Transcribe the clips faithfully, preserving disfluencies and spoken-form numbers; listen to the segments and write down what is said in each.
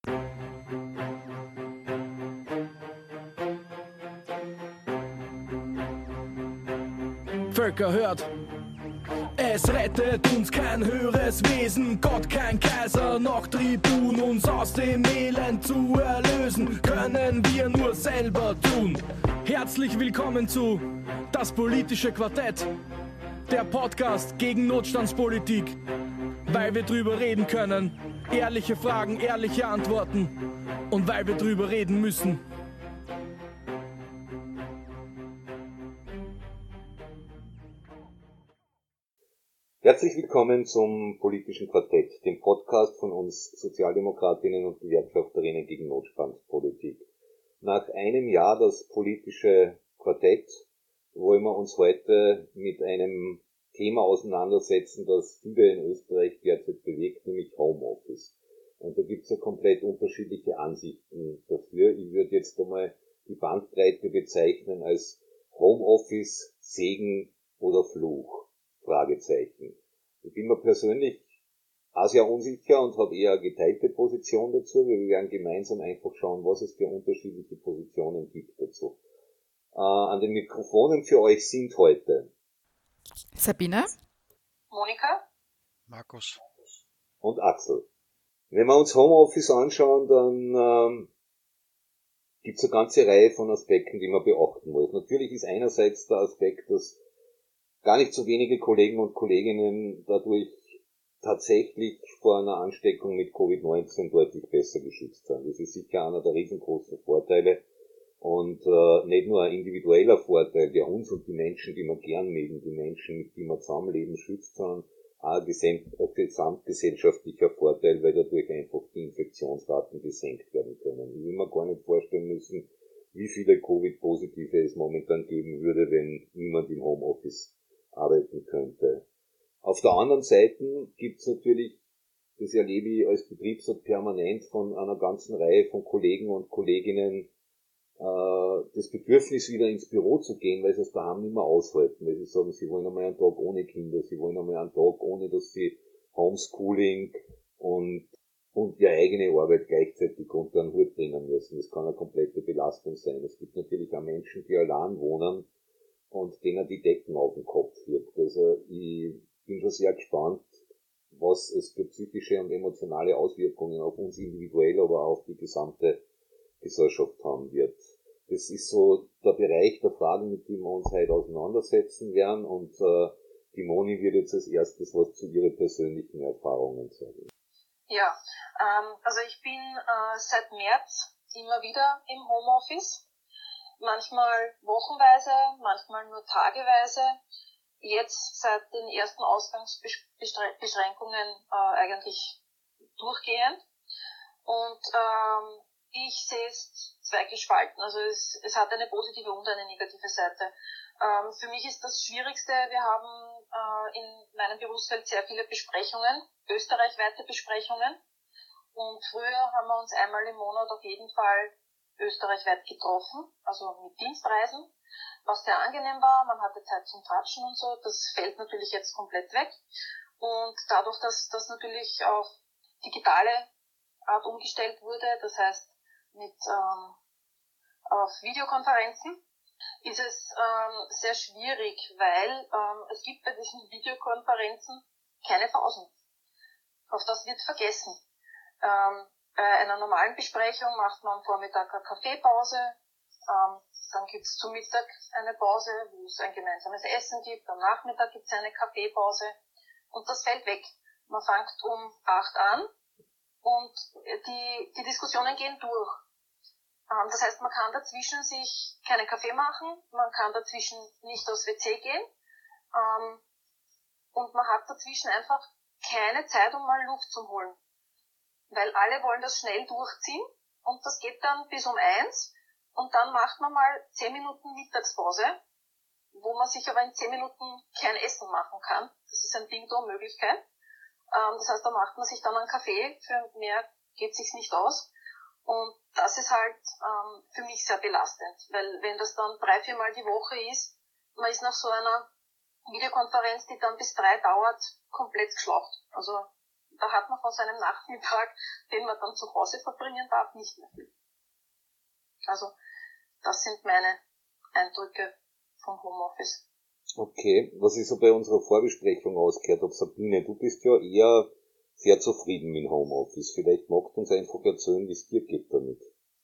Völker hört, es rettet uns kein höheres Wesen, Gott kein Kaiser, noch Tribun, uns aus dem Elend zu erlösen, können wir nur selber tun. Herzlich willkommen zu Das politische Quartett, der Podcast gegen Notstandspolitik, weil wir drüber reden können, ehrliche Fragen, ehrliche Antworten und weil wir drüber reden müssen. Herzlich willkommen zum politischen Quartett, dem Podcast von uns Sozialdemokratinnen und Gewerkschafterinnen gegen Notstandspolitik. Nach einem Jahr das politische Quartett wollen wir uns heute mit einem Thema auseinandersetzen, das viele in Österreich derzeit bewegt, nämlich Homeoffice. Und da gibt es ja komplett unterschiedliche Ansichten dafür. Ich würde jetzt einmal die Bandbreite bezeichnen als Homeoffice, Segen oder Fluch. Fragezeichen. Ich bin mir persönlich auch sehr unsicher und habe eher eine geteilte Position dazu. Wir werden gemeinsam einfach schauen, was es für unterschiedliche Positionen gibt dazu. Äh, an den Mikrofonen für euch sind heute Sabine, Monika, Markus und Axel. Wenn wir uns Homeoffice anschauen, dann ähm, gibt es eine ganze Reihe von Aspekten, die man beachten muss. Natürlich ist einerseits der Aspekt, dass gar nicht so wenige Kollegen und Kolleginnen dadurch tatsächlich vor einer Ansteckung mit Covid neunzehn deutlich besser geschützt sind. Das ist sicher einer der riesengroßen Vorteile und äh, nicht nur ein individueller Vorteil, der uns und die Menschen, die wir gern mögen, die Menschen, mit denen wir zusammenleben, schützt, sondern auch ein gesamtgesellschaftlicher Vorteil, weil dadurch einfach die Infektionsraten gesenkt werden können. Ich will mir gar nicht vorstellen müssen, wie viele Covid-Positive es momentan geben würde, wenn niemand im Homeoffice arbeiten könnte. Auf der anderen Seite gibt es natürlich, das erlebe ich als Betriebsrat permanent von einer ganzen Reihe von Kollegen und Kolleginnen, äh, das Bedürfnis wieder ins Büro zu gehen, weil sie es daheim nicht mehr aushalten, weil sie sagen, sie wollen einmal einen Tag ohne Kinder, sie wollen einmal einen Tag ohne, dass sie Homeschooling und und ihre eigene Arbeit gleichzeitig unter einen Hut bringen müssen. Das kann eine komplette Belastung sein. Es gibt natürlich auch Menschen, die allein wohnen und denen die Decken auf den Kopf wirkt. Also ich bin schon sehr gespannt, was es für psychische und emotionale Auswirkungen auf uns individuell, aber auch auf die gesamte Gesellschaft haben wird. Das ist so der Bereich der Fragen, mit denen wir uns heute auseinandersetzen werden, und äh, die Moni wird jetzt als erstes was zu ihren persönlichen Erfahrungen sagen. Ja, ähm, also ich bin äh, seit März immer wieder im Homeoffice, manchmal wochenweise, manchmal nur tageweise, jetzt seit den ersten Ausgangsbeschränkungen äh, eigentlich durchgehend, und ähm, ich sehe es zweigespalten, also es, es hat eine positive und eine negative Seite. Ähm, für mich ist das Schwierigste, wir haben äh, in meinem Berufsfeld sehr viele Besprechungen, österreichweite Besprechungen, und früher haben wir uns einmal im Monat auf jeden Fall österreichweit getroffen, also mit Dienstreisen, was sehr angenehm war, man hatte Zeit zum Tratschen und so, das fällt natürlich jetzt komplett weg, und dadurch, dass das natürlich auf digitale Art umgestellt wurde, das heißt mit ähm, auf Videokonferenzen, ist es ähm, sehr schwierig, weil ähm, es gibt bei diesen Videokonferenzen keine Pausen. Auf das wird vergessen. Ähm, bei einer normalen Besprechung macht man am Vormittag eine Kaffeepause, ähm, dann gibt es zum Mittag eine Pause, wo es ein gemeinsames Essen gibt, am Nachmittag gibt es eine Kaffeepause, und das fällt weg. Man fängt um acht an und die, die Diskussionen gehen durch. Ähm, das heißt, man kann dazwischen sich keinen Kaffee machen, man kann dazwischen nicht aufs W C gehen, ähm, und man hat dazwischen einfach keine Zeit, um mal Luft zu holen. Weil alle wollen das schnell durchziehen, und das geht dann bis um eins, und dann macht man mal zehn Minuten Mittagspause, wo man sich aber in zehn Minuten kein Essen machen kann. Das ist ein Ding der Unmöglichkeit. Ähm, das heißt, da macht man sich dann einen Kaffee, für mehr geht sich's nicht aus. Und das ist halt ähm, für mich sehr belastend, weil wenn das dann drei, viermal die Woche ist, man ist nach so einer Videokonferenz, die dann bis drei dauert, komplett geschlaucht. Also da hat man von seinem Nachmittag, den man dann zu Hause verbringen darf, nicht mehr viel. Also, das sind meine Eindrücke vom Homeoffice. Okay, was ich so bei unserer Vorbesprechung ausgehört habe, Sabine, du bist ja eher sehr zufrieden mit dem Homeoffice. Vielleicht magst du uns einfach erzählen, wie es dir geht damit.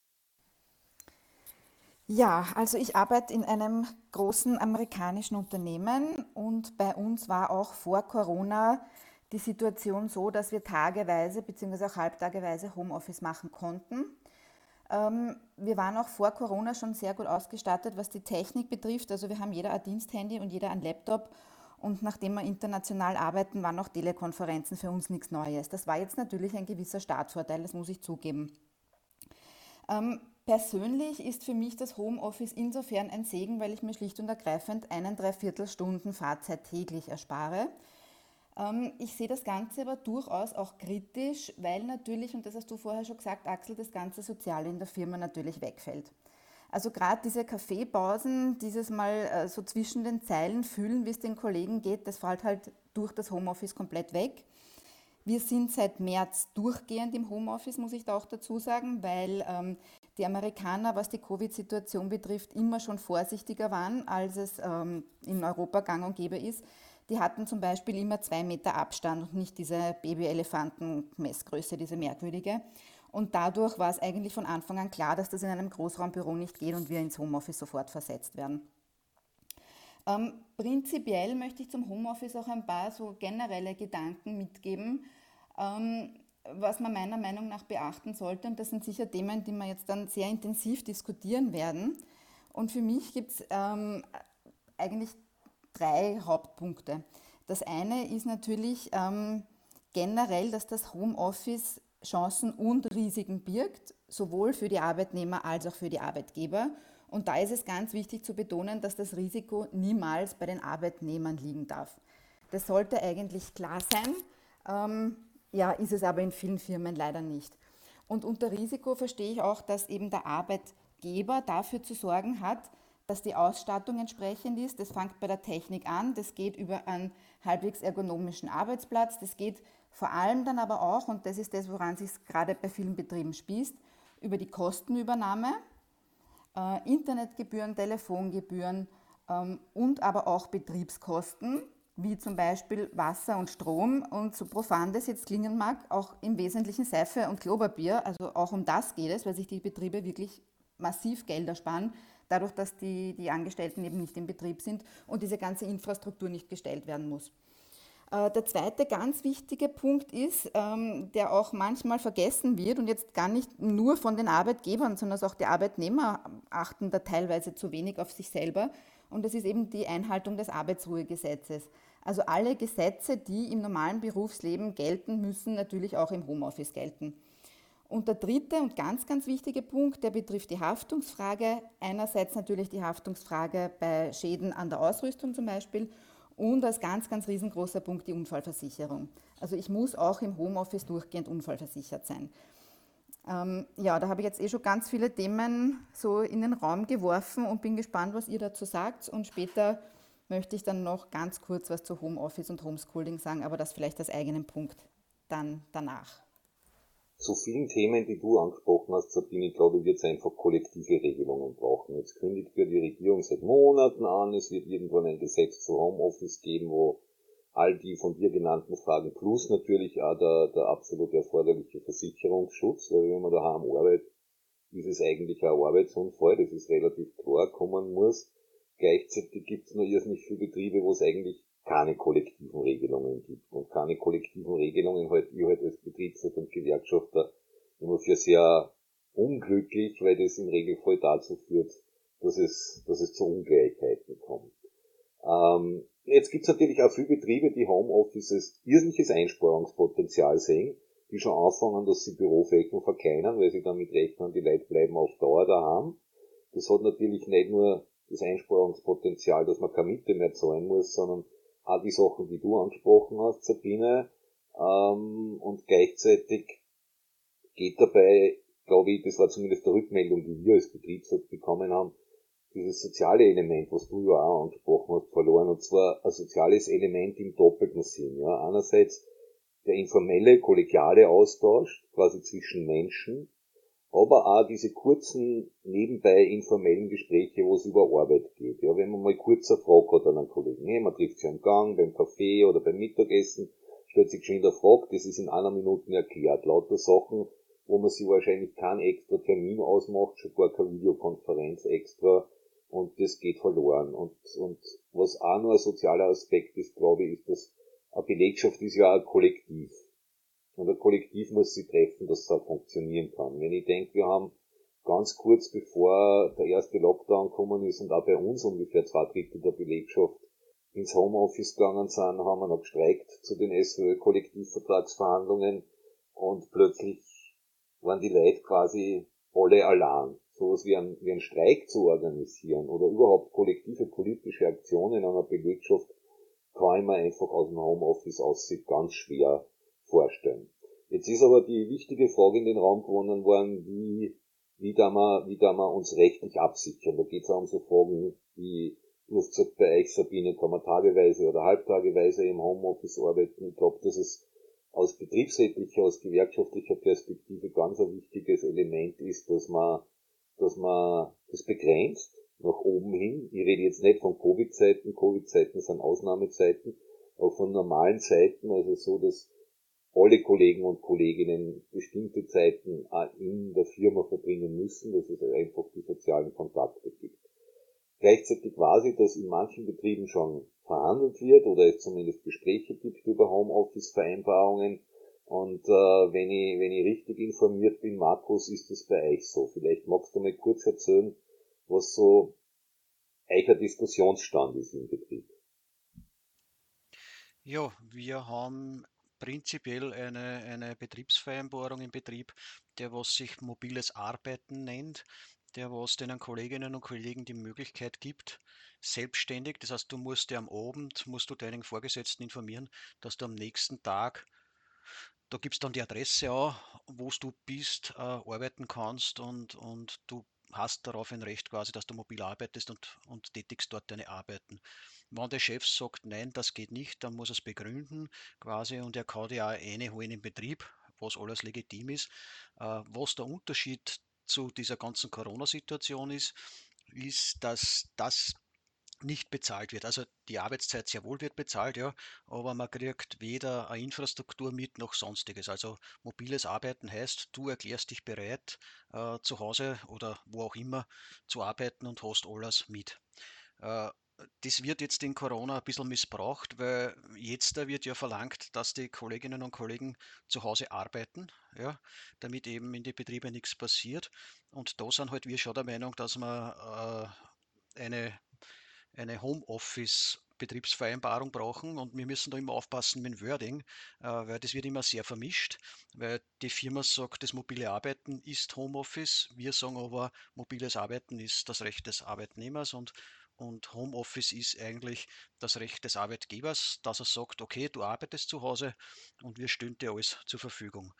Ja, also ich arbeite in einem großen amerikanischen Unternehmen und bei uns war auch vor Corona die Situation so, dass wir tageweise bzw. auch halbtageweise Homeoffice machen konnten. Ähm, wir waren auch vor Corona schon sehr gut ausgestattet, was die Technik betrifft. Also wir haben jeder ein Diensthandy und jeder ein Laptop. Und nachdem wir international arbeiten, waren auch Telekonferenzen für uns nichts Neues. Das war jetzt natürlich ein gewisser Startvorteil, das muss ich zugeben. Ähm, persönlich ist für mich das Homeoffice insofern ein Segen, weil ich mir schlicht und ergreifend einen Dreiviertelstunden Fahrzeit täglich erspare. Ähm, ich sehe das Ganze aber durchaus auch kritisch, weil natürlich, und das hast du vorher schon gesagt, Axel, das ganze Soziale in der Firma natürlich wegfällt. Also gerade diese Kaffeepausen, dieses Mal äh, so zwischen den Zeilen fühlen, wie es den Kollegen geht, das fällt halt durch das Homeoffice komplett weg. Wir sind seit März durchgehend im Homeoffice, muss ich da auch dazu sagen, weil ähm, die Amerikaner, was die Covid-Situation betrifft, immer schon vorsichtiger waren, als es ähm, in Europa gang und gäbe ist. Die hatten zum Beispiel immer zwei Meter Abstand und nicht diese Baby-Elefanten-Messgröße, diese merkwürdige. Und dadurch war es eigentlich von Anfang an klar, dass das in einem Großraumbüro nicht geht und wir ins Homeoffice sofort versetzt werden. Ähm, prinzipiell möchte ich zum Homeoffice auch ein paar so generelle Gedanken mitgeben, ähm, was man meiner Meinung nach beachten sollte. Und das sind sicher Themen, die wir jetzt dann sehr intensiv diskutieren werden. Und für mich gibt es ähm, eigentlich drei Hauptpunkte. Das eine ist natürlich ähm, generell, dass das Homeoffice Chancen und Risiken birgt, sowohl für die Arbeitnehmer als auch für die Arbeitgeber. Und da ist es ganz wichtig zu betonen, dass das Risiko niemals bei den Arbeitnehmern liegen darf. Das sollte eigentlich klar sein, ähm, ja, ist es aber in vielen Firmen leider nicht. Und unter Risiko verstehe ich auch, dass eben der Arbeitgeber dafür zu sorgen hat, dass die Ausstattung entsprechend ist. Das fängt bei der Technik an, das geht über einen halbwegs ergonomischen Arbeitsplatz, das geht vor allem dann aber auch, und das ist das, woran es sich gerade bei vielen Betrieben spießt, über die Kostenübernahme, äh, Internetgebühren, Telefongebühren ähm, und aber auch Betriebskosten, wie zum Beispiel Wasser und Strom und so profan das jetzt klingen mag, auch im Wesentlichen Seife und Klopapier. Also auch um das geht es, weil sich die Betriebe wirklich massiv Geld ersparen, dadurch, dass die, die Angestellten eben nicht im Betrieb sind und diese ganze Infrastruktur nicht gestellt werden muss. Der zweite ganz wichtige Punkt ist, der auch manchmal vergessen wird und jetzt gar nicht nur von den Arbeitgebern, sondern auch die Arbeitnehmer achten da teilweise zu wenig auf sich selber, und das ist eben die Einhaltung des Arbeitsruhegesetzes. Also alle Gesetze, die im normalen Berufsleben gelten, müssen natürlich auch im Homeoffice gelten. Und der dritte und ganz, ganz wichtige Punkt, der betrifft die Haftungsfrage. Einerseits natürlich die Haftungsfrage bei Schäden an der Ausrüstung zum Beispiel und als ganz, ganz riesengroßer Punkt die Unfallversicherung. Also ich muss auch im Homeoffice durchgehend unfallversichert sein. Ähm, ja, da habe ich jetzt eh schon ganz viele Themen so in den Raum geworfen und bin gespannt, was ihr dazu sagt. Und später möchte ich dann noch ganz kurz was zu Homeoffice und Homeschooling sagen, aber das vielleicht als eigenen Punkt dann danach. Zu vielen Themen, die du angesprochen hast, Sabine, ich glaube, wird es einfach kollektive Regelungen brauchen. Jetzt kündigt ja die Regierung seit Monaten an, es wird irgendwann ein Gesetz zu Homeoffice geben, wo all die von dir genannten Fragen plus natürlich auch der, der absolut erforderliche Versicherungsschutz, weil wenn man daheim arbeitet, ist es eigentlich ein Arbeitsunfall, das ist relativ klar, kommen muss. Gleichzeitig gibt es nur irrsinnig viele Betriebe, wo es eigentlich keine kollektiven Regelungen gibt. Und keine kollektiven Regelungen halte ich halt als Betriebsrat und Gewerkschafter immer für sehr unglücklich, weil das im Regelfall dazu führt, dass es, dass es zu Ungleichheiten kommt. Ähm, jetzt gibt es natürlich auch viele Betriebe, die Homeoffices irrsinniges Einsparungspotenzial sehen, die schon anfangen, dass sie Büroflächen verkleinern, weil sie damit rechnen, die Leute bleiben auf Dauer daheim. Das hat natürlich nicht nur das Einsparungspotenzial, dass man keine Miete mehr zahlen muss, sondern auch die Sachen, die du angesprochen hast, Sabine, ähm, und gleichzeitig geht dabei, glaube ich, das war zumindest die Rückmeldung, die wir als Betriebsrat bekommen haben, dieses soziale Element, was du ja auch angesprochen hast, verloren, und zwar ein soziales Element im doppelten Sinn. Ja, einerseits der informelle, kollegiale Austausch, quasi zwischen Menschen, aber auch diese kurzen, nebenbei informellen Gespräche, wo es über Arbeit geht. Ja, wenn man mal kurz eine Frage hat an einen Kollegen, hey, man trifft sich am Gang, beim Kaffee oder beim Mittagessen, stellt sich schon der Frage, das ist in einer Minute erklärt. Lauter Sachen, wo man sich wahrscheinlich keinen extra Termin ausmacht, schon gar keine Videokonferenz extra, und das geht verloren. Und, und was auch noch ein sozialer Aspekt ist, glaube ich, ist, dass eine Belegschaft ist ja ein Kollektiv. Und ein Kollektiv muss sich treffen, dass es auch funktionieren kann. Wenn ich denke, wir haben ganz kurz bevor der erste Lockdown gekommen ist und auch bei uns ungefähr zwei Drittel der Belegschaft ins Homeoffice gegangen sind, haben wir noch gestreikt zu den S V Ö-Kollektivvertragsverhandlungen, und plötzlich waren die Leute quasi alle allein. So etwas wie ein, wie ein Streik zu organisieren oder überhaupt kollektive politische Aktionen einer Belegschaft kann ich mir einfach aus dem Homeoffice aussieht ganz schwer vorstellen. Jetzt ist aber die wichtige Frage in den Raum gewonnen worden, wie, wie da wir, wie da wir uns rechtlich absichern. Da geht es auch um so Fragen wie, du hast gesagt, bei euch, Sabine, kann man tageweise oder halbtageweise im Homeoffice arbeiten. Ich glaube, dass es aus betriebsrechtlicher, aus gewerkschaftlicher Perspektive ganz ein wichtiges Element ist, dass man, dass man das begrenzt nach oben hin. Ich rede jetzt nicht von Covid-Zeiten. Covid-Zeiten sind Ausnahmezeiten, aber von normalen Zeiten, also so, dass alle Kollegen und Kolleginnen bestimmte Zeiten in der Firma verbringen müssen, dass es einfach die sozialen Kontakte gibt. Gleichzeitig weiß ich, dass in manchen Betrieben schon verhandelt wird oder es zumindest Gespräche gibt über Homeoffice-Vereinbarungen. Und äh, wenn ich wenn ich richtig informiert bin, Markus, ist es bei euch so. Vielleicht magst du mal kurz erzählen, was so euer Diskussionsstand ist im Betrieb. Ja, wir haben prinzipiell eine, eine Betriebsvereinbarung im Betrieb, der was sich mobiles Arbeiten nennt, der was den Kolleginnen und Kollegen die Möglichkeit gibt, selbstständig, das heißt, du musst dir am Abend, musst du deinen Vorgesetzten informieren, dass du am nächsten Tag, da gibst dann die Adresse an, wo du bist, äh, arbeiten kannst, und, und du hast darauf ein Recht quasi, dass du mobil arbeitest und, und tätigst dort deine Arbeiten. Wenn der Chef sagt, nein, das geht nicht, dann muss er es begründen quasi, und er kann die auch reinholen im Betrieb, was alles legitim ist. Äh, was der Unterschied zu dieser ganzen Corona-Situation ist, ist, dass das nicht bezahlt wird. Also die Arbeitszeit sehr wohl wird bezahlt, ja, aber man kriegt weder eine Infrastruktur mit noch sonstiges. Also mobiles Arbeiten heißt, du erklärst dich bereit, äh, zu Hause oder wo auch immer zu arbeiten und hast alles mit. Äh, Das wird jetzt in Corona ein bisschen missbraucht, weil jetzt da wird ja verlangt, dass die Kolleginnen und Kollegen zu Hause arbeiten, ja, damit eben in die Betriebe nichts passiert. Und da sind halt wir schon der Meinung, dass man äh, eine eine Homeoffice-Betriebsvereinbarung brauchen, und wir müssen da immer aufpassen mit dem Wording, äh, weil das wird immer sehr vermischt, weil die Firma sagt, das mobile Arbeiten ist Homeoffice, wir sagen aber, mobiles Arbeiten ist das Recht des Arbeitnehmers, und und Homeoffice ist eigentlich das Recht des Arbeitgebers, dass er sagt, okay, du arbeitest zu Hause und wir stellen dir alles zur Verfügung.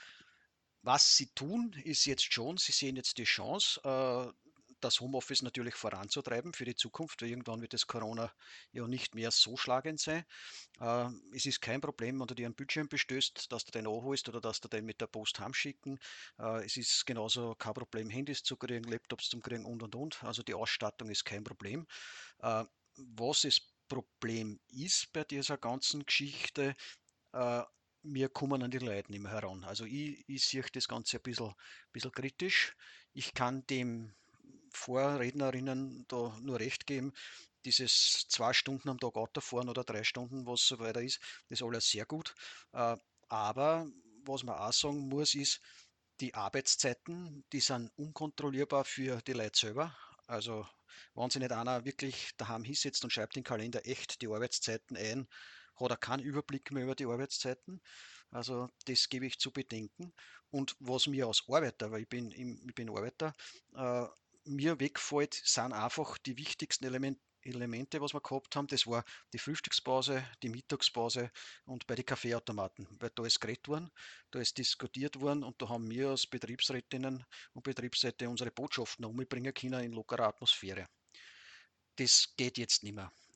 Was sie tun, ist jetzt schon, sie sehen jetzt die Chance, äh, das Homeoffice natürlich voranzutreiben für die Zukunft, weil irgendwann wird das Corona ja nicht mehr so schlagend sein. Äh, es ist kein Problem, wenn du dir einen Bildschirm bestößt, dass du den anholst oder dass du den mit der Post heimschicken. Äh, es ist genauso kein Problem, Handys zu kriegen, Laptops zu kriegen und und und. Also die Ausstattung ist kein Problem. Äh, Was das Problem ist bei dieser ganzen Geschichte, äh, wir kommen an die Leute nicht mehr heran. Also ich, ich sehe das Ganze ein bisschen, bisschen kritisch. Ich kann dem Vorrednerinnen da nur recht geben. Dieses zwei Stunden am Tag Auto fahren oder drei Stunden, was so weiter ist, das ist alles sehr gut. Äh, aber was man auch sagen muss, ist, die Arbeitszeiten, die sind unkontrollierbar für die Leute selber. Also wenn sich nicht einer wirklich daheim hinsetzt und schreibt den Kalender echt die Arbeitszeiten ein, hat er keinen Überblick mehr über die Arbeitszeiten. Also das gebe ich zu bedenken. Und was mir als Arbeiter, weil ich bin, ich bin Arbeiter, äh, mir wegfällt, sind einfach die wichtigsten Elemente, Elemente, was wir gehabt haben. Das war die Frühstückspause, die Mittagspause und bei den Kaffeeautomaten, weil da ist geredet worden, da ist diskutiert worden, und da haben wir als Betriebsrätinnen und Betriebsräte unsere Botschaften umbringen können in lockerer Atmosphäre. Das geht jetzt nicht mehr.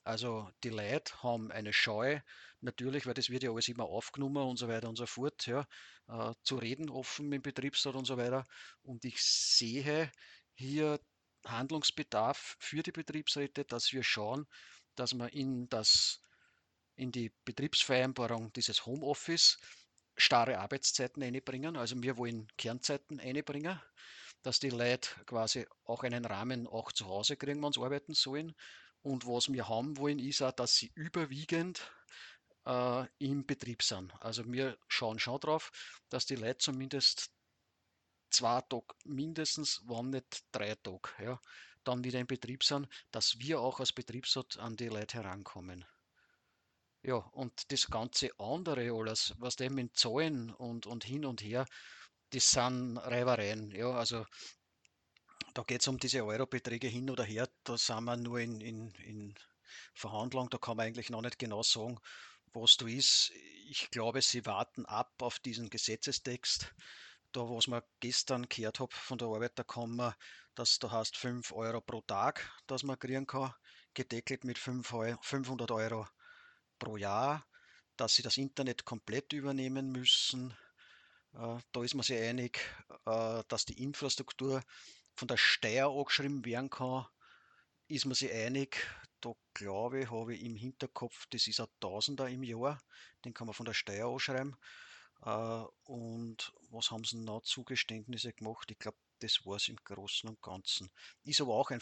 Also die Leute haben eine Scheu, natürlich, weil das wird ja alles immer aufgenommen und so weiter und so fort, ja, äh, zu reden offen im Betriebsrat und so weiter. Und ich sehe hier Handlungsbedarf für die Betriebsräte, dass wir schauen, dass wir in das, in die Betriebsvereinbarung dieses Homeoffice starre Arbeitszeiten einbringen. Also wir wollen Kernzeiten einbringen, dass die Leute quasi auch einen Rahmen auch zu Hause kriegen, wenn sie arbeiten sollen. Und was wir haben wollen, ist auch, dass sie überwiegend äh, im Betrieb sind. Also wir schauen schon drauf, dass die Leute zumindest zwei Tage mindestens, wenn nicht drei Tage, ja, dann wieder im Betrieb sind, dass wir auch als Betriebsrat an die Leute herankommen. Ja, und das ganze andere alles, was dem mit Zahlen und, und hin und her, das sind Reibereien. Ja, also da geht es um diese Eurobeträge hin oder her, da sind wir nur in, in, in Verhandlung, da kann man eigentlich noch nicht genau sagen, was da ist. Ich glaube, sie warten ab auf diesen Gesetzestext. Da, was man gestern gehört habe von der Arbeiterkammer, dass da heißt fünf Euro pro Tag, dass man kriegen kann, gedeckelt mit fünfhundert Euro pro Jahr, dass sie das Internet komplett übernehmen müssen. Äh, Da ist man sich einig, äh, dass die Infrastruktur von der Steuer angeschrieben werden kann, ist man sich einig. Da glaube ich, habe ich im Hinterkopf, das ist ein Tausender im Jahr, den kann man von der Steuer anschreiben. Äh, Und was haben sie noch Zugeständnisse gemacht? Ich glaube, das war es im Großen und Ganzen. Ist aber auch ein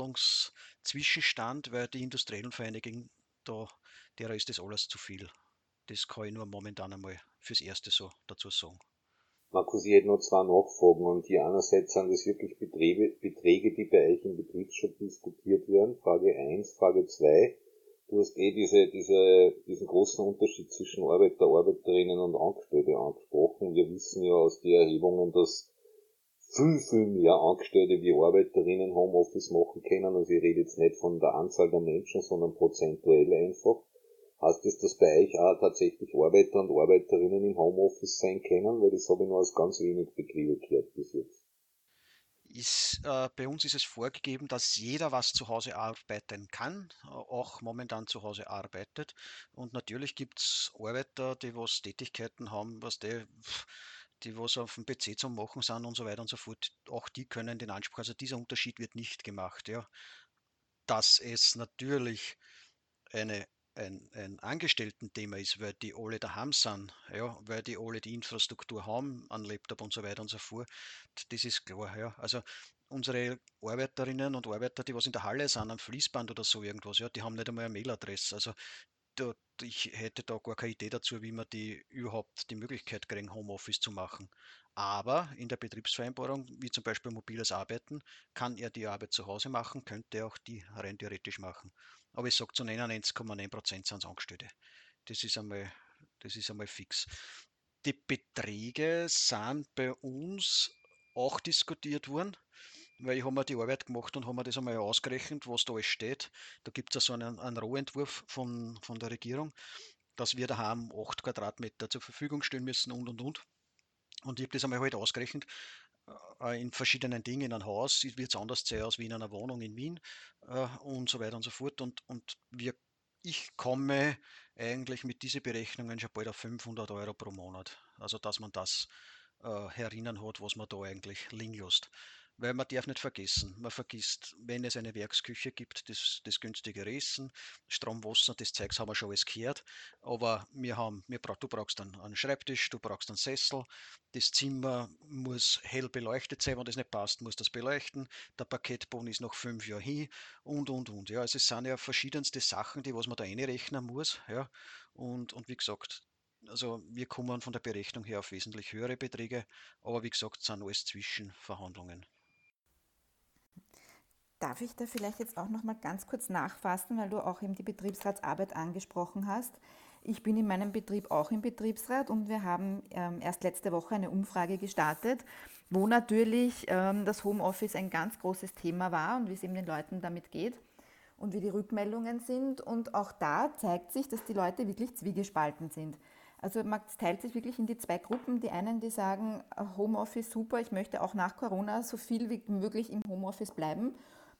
Verhandlungszwischenstand, weil die industriellen Vereinigungen, da, derer ist das alles zu viel. Das kann ich nur momentan einmal fürs Erste so dazu sagen. Markus, ich hätte noch zwei Nachfragen und die einerseits sind das wirklich Beträge, Beträge, die bei euch im Betriebsschutz diskutiert werden. Frage eins, Frage zwei. Du hast eh diese, diese, diesen großen Unterschied zwischen Arbeiter, Arbeiterinnen und Angestellte angesprochen. Wir wissen ja aus den Erhebungen, dass viel, viel mehr Angestellte wie Arbeiterinnen Homeoffice machen können. Also ich rede jetzt nicht von der Anzahl der Menschen, sondern prozentuell einfach. Heißt das, dass bei euch auch tatsächlich Arbeiter und Arbeiterinnen im Homeoffice sein können? Weil das habe ich nur aus ganz wenig Betrieben gehört bis jetzt. Ist, äh, bei uns ist es vorgegeben, dass jeder was zu Hause arbeiten kann, äh, auch momentan zu Hause arbeitet. Und natürlich gibt es Arbeiter, die was Tätigkeiten haben, was die, die was auf dem P C zum Machen sind und so weiter und so fort. Auch die können den Anspruch, also dieser Unterschied wird nicht gemacht. Ja. Dass es natürlich eine, ein, ein Angestellten-Thema ist, weil die alle daheim sind, ja, weil die alle die Infrastruktur haben, an Laptop und so weiter und so fort, das ist klar. Ja. Also unsere Arbeiterinnen und Arbeiter, die was in der Halle sind, am Fließband oder so irgendwas, ja, die haben nicht einmal eine Mailadresse. Also da, ich hätte da gar keine Idee dazu, wie man die überhaupt die Möglichkeit kriegen, Homeoffice zu machen. Aber in der Betriebsvereinbarung, wie zum Beispiel mobiles Arbeiten, kann er die Arbeit zu Hause machen, könnte er auch die rein theoretisch machen. Aber ich sage, zu neunundneunzig Komma neun Prozent sind es Angestellte. Das ist einmal, das ist einmal fix. Die Beträge sind bei uns auch diskutiert worden, weil ich habe mir die Arbeit gemacht und habe mir das einmal ausgerechnet, was da alles steht. Da gibt es ja so einen, einen Rohentwurf von, von der Regierung, dass wir daheim acht Quadratmeter zur Verfügung stellen müssen und und und. Und ich habe das einmal halt ausgerechnet, äh, in verschiedenen Dingen. In einem Haus wird es anders sein als wie in einer Wohnung in Wien äh, und so weiter und so fort. Und, und wir, ich komme eigentlich mit diesen Berechnungen schon bald auf fünfhundert Euro pro Monat. Also dass man das äh, herinnen hat, was man da eigentlich liegen lässt. Weil man darf nicht vergessen, man vergisst, wenn es eine Werksküche gibt, das, das günstigere Essen, Strom, Wasser, das Zeugs haben wir schon alles gehört, aber wir haben, wir, du brauchst dann einen Schreibtisch, du brauchst einen Sessel, das Zimmer muss hell beleuchtet sein, wenn das nicht passt, muss das beleuchten, der Parkettboden ist noch fünf Jahre hin und, und, und. Ja, also es sind ja verschiedenste Sachen, die was man da einrechnen muss, ja, und, und wie gesagt, also wir kommen von der Berechnung her auf wesentlich höhere Beträge, aber wie gesagt, sind alles Zwischenverhandlungen. Darf ich da vielleicht jetzt auch noch mal ganz kurz nachfassen, weil du auch eben die Betriebsratsarbeit angesprochen hast. Ich bin in meinem Betrieb auch im Betriebsrat und wir haben ähm, erst letzte Woche eine Umfrage gestartet, wo natürlich ähm, das Homeoffice ein ganz großes Thema war und wie es eben den Leuten damit geht und wie die Rückmeldungen sind. Und auch da zeigt sich, dass die Leute wirklich zwiegespalten sind. Also man teilt sich wirklich in die zwei Gruppen. Die einen, die sagen, Homeoffice super, ich möchte auch nach Corona so viel wie möglich im Homeoffice bleiben.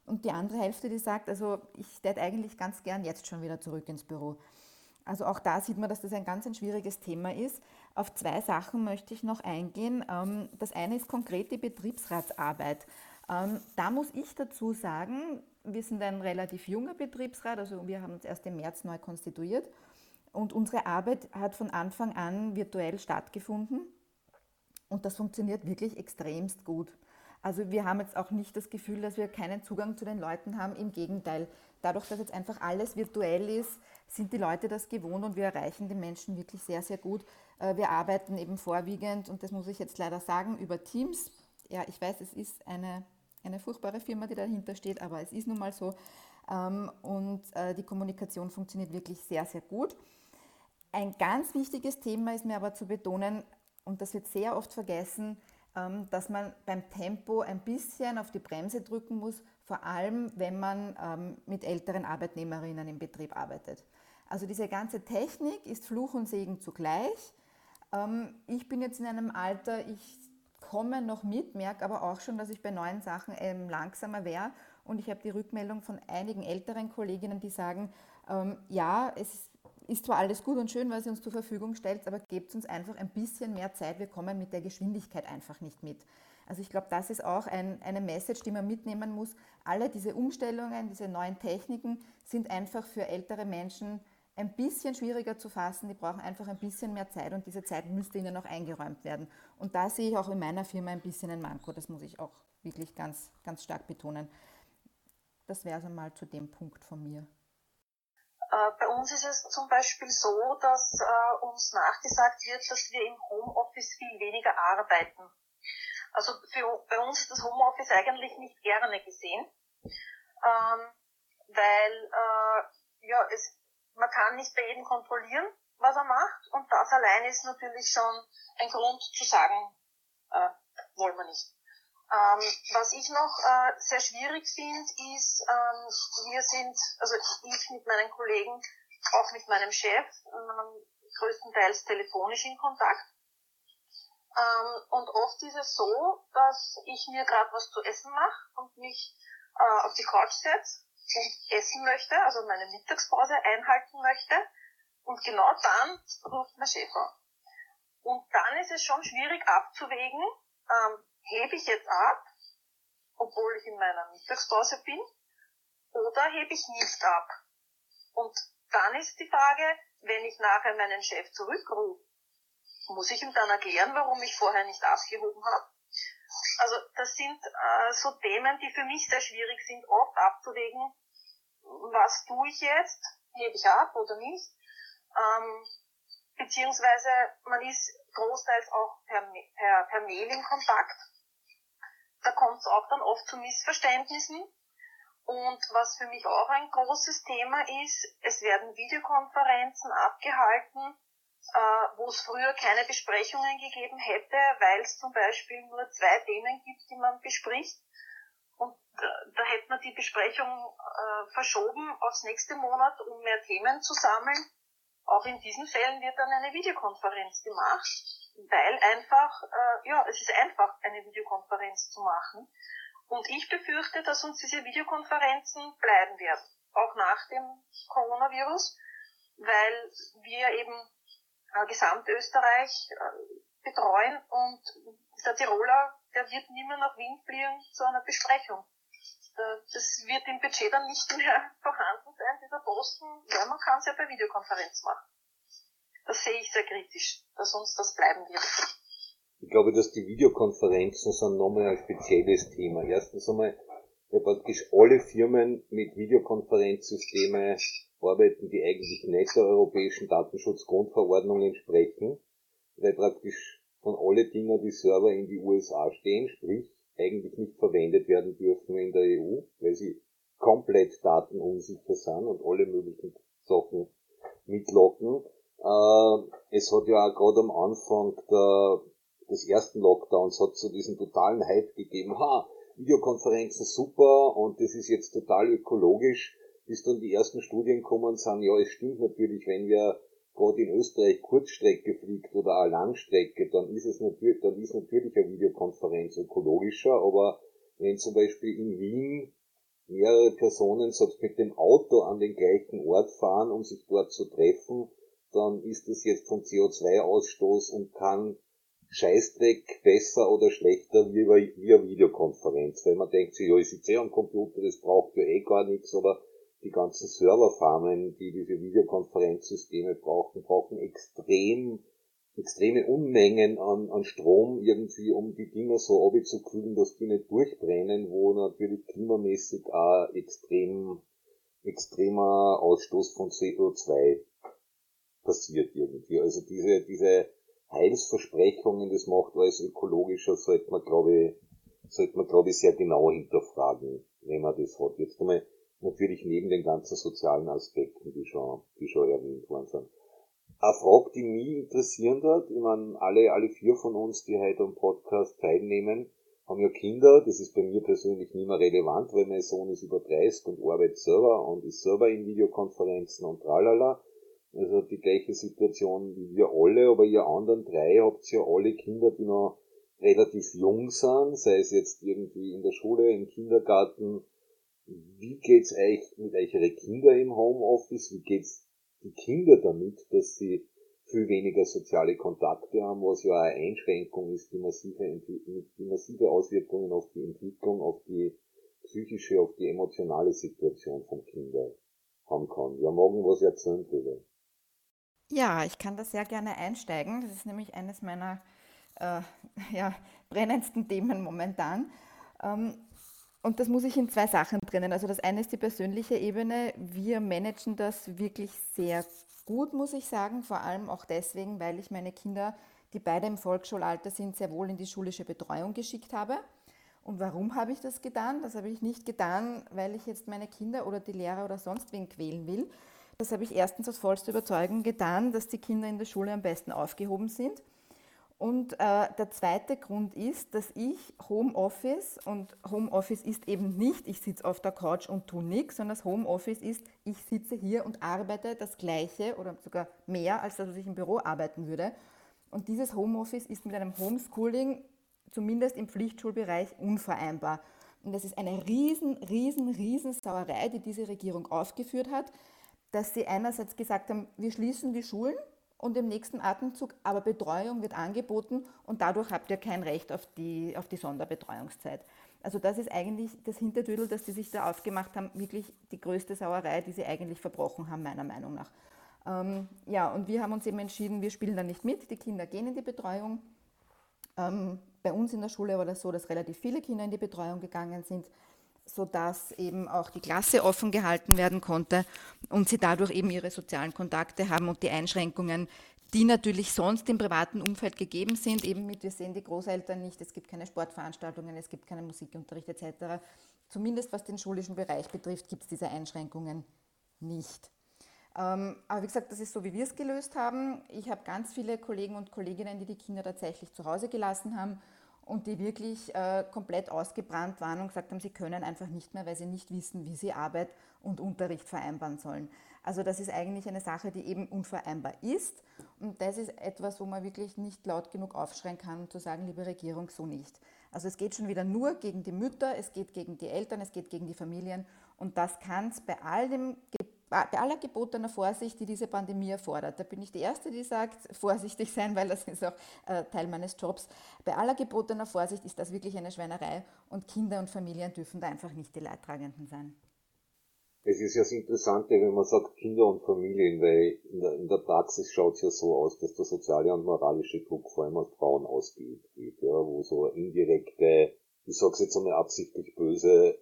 Und die andere Hälfte, die sagt, also ich hätte eigentlich ganz gern jetzt schon wieder zurück ins Büro. Also auch da sieht man, dass das ein ganz ein schwieriges Thema ist. Auf zwei Sachen möchte ich noch eingehen. Das eine ist konkret die Betriebsratsarbeit. Da muss ich dazu sagen, wir sind ein relativ junger Betriebsrat, also wir haben uns erst im März neu konstituiert und unsere Arbeit hat von Anfang an virtuell stattgefunden und das funktioniert wirklich extremst gut. Also wir haben jetzt auch nicht das Gefühl, dass wir keinen Zugang zu den Leuten haben, im Gegenteil. Dadurch, dass jetzt einfach alles virtuell ist, sind die Leute das gewohnt und wir erreichen die Menschen wirklich sehr, sehr gut. Wir arbeiten eben vorwiegend, und das muss ich jetzt leider sagen, über Teams. Ja, ich weiß, es ist eine, eine furchtbare Firma, die dahinter steht, aber es ist nun mal so. Und die Kommunikation funktioniert wirklich sehr, sehr gut. Ein ganz wichtiges Thema ist mir aber zu betonen, und das wird sehr oft vergessen, dass man beim Tempo ein bisschen auf die Bremse drücken muss, vor allem wenn man mit älteren Arbeitnehmerinnen im Betrieb arbeitet. Also diese ganze Technik ist Fluch und Segen zugleich. Ich bin jetzt in einem Alter, ich komme noch mit, merke aber auch schon, dass ich bei neuen Sachen langsamer wäre. Und ich habe die Rückmeldung von einigen älteren Kolleginnen, die sagen, ja, es ist Ist zwar alles gut und schön, was ihr uns zur Verfügung stellt, aber gebt uns einfach ein bisschen mehr Zeit, wir kommen mit der Geschwindigkeit einfach nicht mit. Also ich glaube, das ist auch ein, eine Message, die man mitnehmen muss. Alle diese Umstellungen, diese neuen Techniken sind einfach für ältere Menschen ein bisschen schwieriger zu fassen. Die brauchen einfach ein bisschen mehr Zeit und diese Zeit müsste ihnen auch eingeräumt werden. Und da sehe ich auch in meiner Firma ein bisschen ein Manko, das muss ich auch wirklich ganz, ganz stark betonen. Das wäre es einmal zu dem Punkt von mir. Bei uns ist es zum Beispiel so, dass äh, uns nachgesagt wird, dass wir im Homeoffice viel weniger arbeiten. Also für, bei uns ist das Homeoffice eigentlich nicht gerne gesehen, ähm, weil äh, ja, es, man kann nicht bei jedem kontrollieren, was er macht, und das allein ist natürlich schon ein Grund zu sagen, äh, wollen wir nicht. Ähm, was ich noch äh, sehr schwierig finde, ist, ähm, wir sind, also ich mit meinen Kollegen, auch mit meinem Chef, ähm, größtenteils telefonisch in Kontakt. Ähm, und oft ist es so, dass ich mir gerade was zu essen mache und mich äh, auf die Couch setze und essen möchte, also meine Mittagspause einhalten möchte. Und genau dann ruft mein Chef an. Und dann ist es schon schwierig abzuwägen, ähm, hebe ich jetzt ab, obwohl ich in meiner Mittagspause bin, oder hebe ich nicht ab? Und dann ist die Frage, wenn ich nachher meinen Chef zurückrufe, muss ich ihm dann erklären, warum ich vorher nicht abgehoben habe? Also das sind äh, so Themen, die für mich sehr schwierig sind, oft abzuwägen, was tue ich jetzt, hebe ich ab oder nicht? Ähm, beziehungsweise man ist großteils auch per, per, per Mail in Kontakt. Da kommt es auch dann oft zu Missverständnissen. Und was für mich auch ein großes Thema ist, es werden Videokonferenzen abgehalten, äh, wo es früher keine Besprechungen gegeben hätte, weil es zum Beispiel nur zwei Themen gibt, die man bespricht. Und äh, da hätte man die Besprechung äh, verschoben aufs nächste Monat, um mehr Themen zu sammeln. Auch in diesen Fällen wird dann eine Videokonferenz gemacht, weil einfach, äh, ja, es ist einfach, eine Videokonferenz zu machen. Und ich befürchte, dass uns diese Videokonferenzen bleiben werden, auch nach dem Coronavirus, weil wir eben äh, Gesamtösterreich äh, betreuen und der Tiroler, der wird nicht mehr nach Wien fliegen zu einer Besprechung. Das wird im Budget dann nicht mehr vorhanden sein, dieser Posten, weil man kann es ja per Videokonferenz machen. Das sehe ich sehr kritisch, dass uns das bleiben wird. Ich glaube, dass die Videokonferenzen sind nochmal ein spezielles Thema. Erstens einmal, weil praktisch alle Firmen mit Videokonferenzsystemen arbeiten, die eigentlich nicht der europäischen Datenschutzgrundverordnung entsprechen, weil praktisch von alle Dingen die Server in die U S A stehen, sprich eigentlich nicht verwendet werden dürfen in der E U, weil sie komplett datenunsicher sind und alle möglichen Sachen mitlocken. Äh, es hat ja auch gerade am Anfang der, des ersten Lockdowns hat so diesen totalen Hype gegeben, ha, Videokonferenzen super und das ist jetzt total ökologisch, bis dann die ersten Studien kommen und sagen, ja, es stimmt natürlich, wenn wir gerade in Österreich Kurzstrecke fliegt oder eine Langstrecke, dann ist es natürlich, dann ist natürlich eine Videokonferenz ökologischer, aber wenn zum Beispiel in Wien mehrere Personen selbst mit dem Auto an den gleichen Ort fahren, um sich dort zu treffen, dann ist es jetzt vom C O zwei Ausstoß und kann Scheißdreck besser oder schlechter wie via Videokonferenz, weil man denkt sich, ja, ich sitze eh am Computer, das braucht ja eh gar nichts, aber die ganzen Serverfarmen, die diese Videokonferenzsysteme brauchen, brauchen extrem, extreme Unmengen an, an Strom irgendwie, um die Dinger so abzukühlen, dass die nicht durchbrennen, wo natürlich klimamäßig auch extrem, extremer Ausstoß von C O zwei passiert irgendwie. Also diese, diese Heilsversprechungen, das macht alles ökologischer, sollte man, glaube ich, sollte man, glaube ich, sehr genau hinterfragen, wenn man das hat. Jetzt einmal natürlich neben den ganzen sozialen Aspekten, die schon, die schon erwähnt worden sind. Eine Frage, die mich interessieren hat, ich meine, alle, alle vier von uns, die heute am Podcast teilnehmen, haben ja Kinder. Das ist bei mir persönlich nicht mehr relevant, weil mein Sohn ist über dreißig und arbeitet selber und ist selber in Videokonferenzen und tralala. Also die gleiche Situation wie wir alle, aber ihr anderen drei habt ja alle Kinder, die noch relativ jung sind, sei es jetzt irgendwie in der Schule, im Kindergarten. Wie geht's euch mit euren Kindern im Homeoffice? Wie geht's die Kinder damit, dass sie viel weniger soziale Kontakte haben, was ja eine Einschränkung ist, die massive, die massive Auswirkungen auf die Entwicklung, auf die psychische, auf die emotionale Situation von Kindern haben kann? Ja, morgen was erzählen drüber. Ja, ich kann da sehr gerne einsteigen. Das ist nämlich eines meiner äh, ja, brennendsten Themen momentan. Ähm, und das muss ich in zwei Sachen trennen. Also das eine ist die persönliche Ebene. Wir managen das wirklich sehr gut, muss ich sagen. Vor allem auch deswegen, weil ich meine Kinder, die beide im Volksschulalter sind, sehr wohl in die schulische Betreuung geschickt habe. Und warum habe ich das getan? Das habe ich nicht getan, weil ich jetzt meine Kinder oder die Lehrer oder sonst wen quälen will. Das habe ich erstens aus vollster Überzeugung getan, dass die Kinder in der Schule am besten aufgehoben sind. Und äh, der zweite Grund ist, dass ich Homeoffice, und Homeoffice ist eben nicht, ich sitze auf der Couch und tue nichts, sondern das Homeoffice ist, ich sitze hier und arbeite das Gleiche oder sogar mehr, als das, was ich im Büro arbeiten würde. Und dieses Homeoffice ist mit einem Homeschooling, zumindest im Pflichtschulbereich, unvereinbar. Und das ist eine riesen, riesen, riesen Sauerei, die diese Regierung aufgeführt hat, dass sie einerseits gesagt haben, wir schließen die Schulen und im nächsten Atemzug, aber Betreuung wird angeboten und dadurch habt ihr kein Recht auf die, auf die Sonderbetreuungszeit. Also das ist eigentlich das Hintertüdel, das sie sich da aufgemacht haben, wirklich die größte Sauerei, die sie eigentlich verbrochen haben, meiner Meinung nach. Ähm, ja, und wir haben uns eben entschieden, wir spielen da nicht mit, die Kinder gehen in die Betreuung. Ähm, bei uns in der Schule war das so, dass relativ viele Kinder in die Betreuung gegangen sind, sodass eben auch die Klasse offen gehalten werden konnte und sie dadurch eben ihre sozialen Kontakte haben und die Einschränkungen, die natürlich sonst im privaten Umfeld gegeben sind, eben mit, wir sehen die Großeltern nicht, es gibt keine Sportveranstaltungen, es gibt keinen Musikunterricht et cetera. Zumindest was den schulischen Bereich betrifft, gibt es diese Einschränkungen nicht. Ähm, aber wie gesagt, das ist so, wie wir es gelöst haben. Ich habe ganz viele Kollegen und Kolleginnen, die die Kinder tatsächlich zu Hause gelassen haben und die wirklich äh, komplett ausgebrannt waren und gesagt haben, sie können einfach nicht mehr, weil sie nicht wissen, wie sie Arbeit und Unterricht vereinbaren sollen. Also das ist eigentlich eine Sache, die eben unvereinbar ist und das ist etwas, wo man wirklich nicht laut genug aufschreien kann und zu sagen, liebe Regierung, so nicht. Also es geht schon wieder nur gegen die Mütter, es geht gegen die Eltern, es geht gegen die Familien und das kann es bei allem bei aller gebotener Vorsicht, die diese Pandemie erfordert. Da bin ich die Erste, die sagt, vorsichtig sein, weil das ist auch äh, Teil meines Jobs. Bei aller gebotener Vorsicht ist das wirklich eine Schweinerei und Kinder und Familien dürfen da einfach nicht die Leidtragenden sein. Es ist ja das Interessante, wenn man sagt Kinder und Familien, weil in der, in der Praxis schaut es ja so aus, dass der soziale und moralische Druck vor allem auf Frauen ausgeübt wird, ja, wo so eine indirekte, ich sag's jetzt einmal absichtlich böse,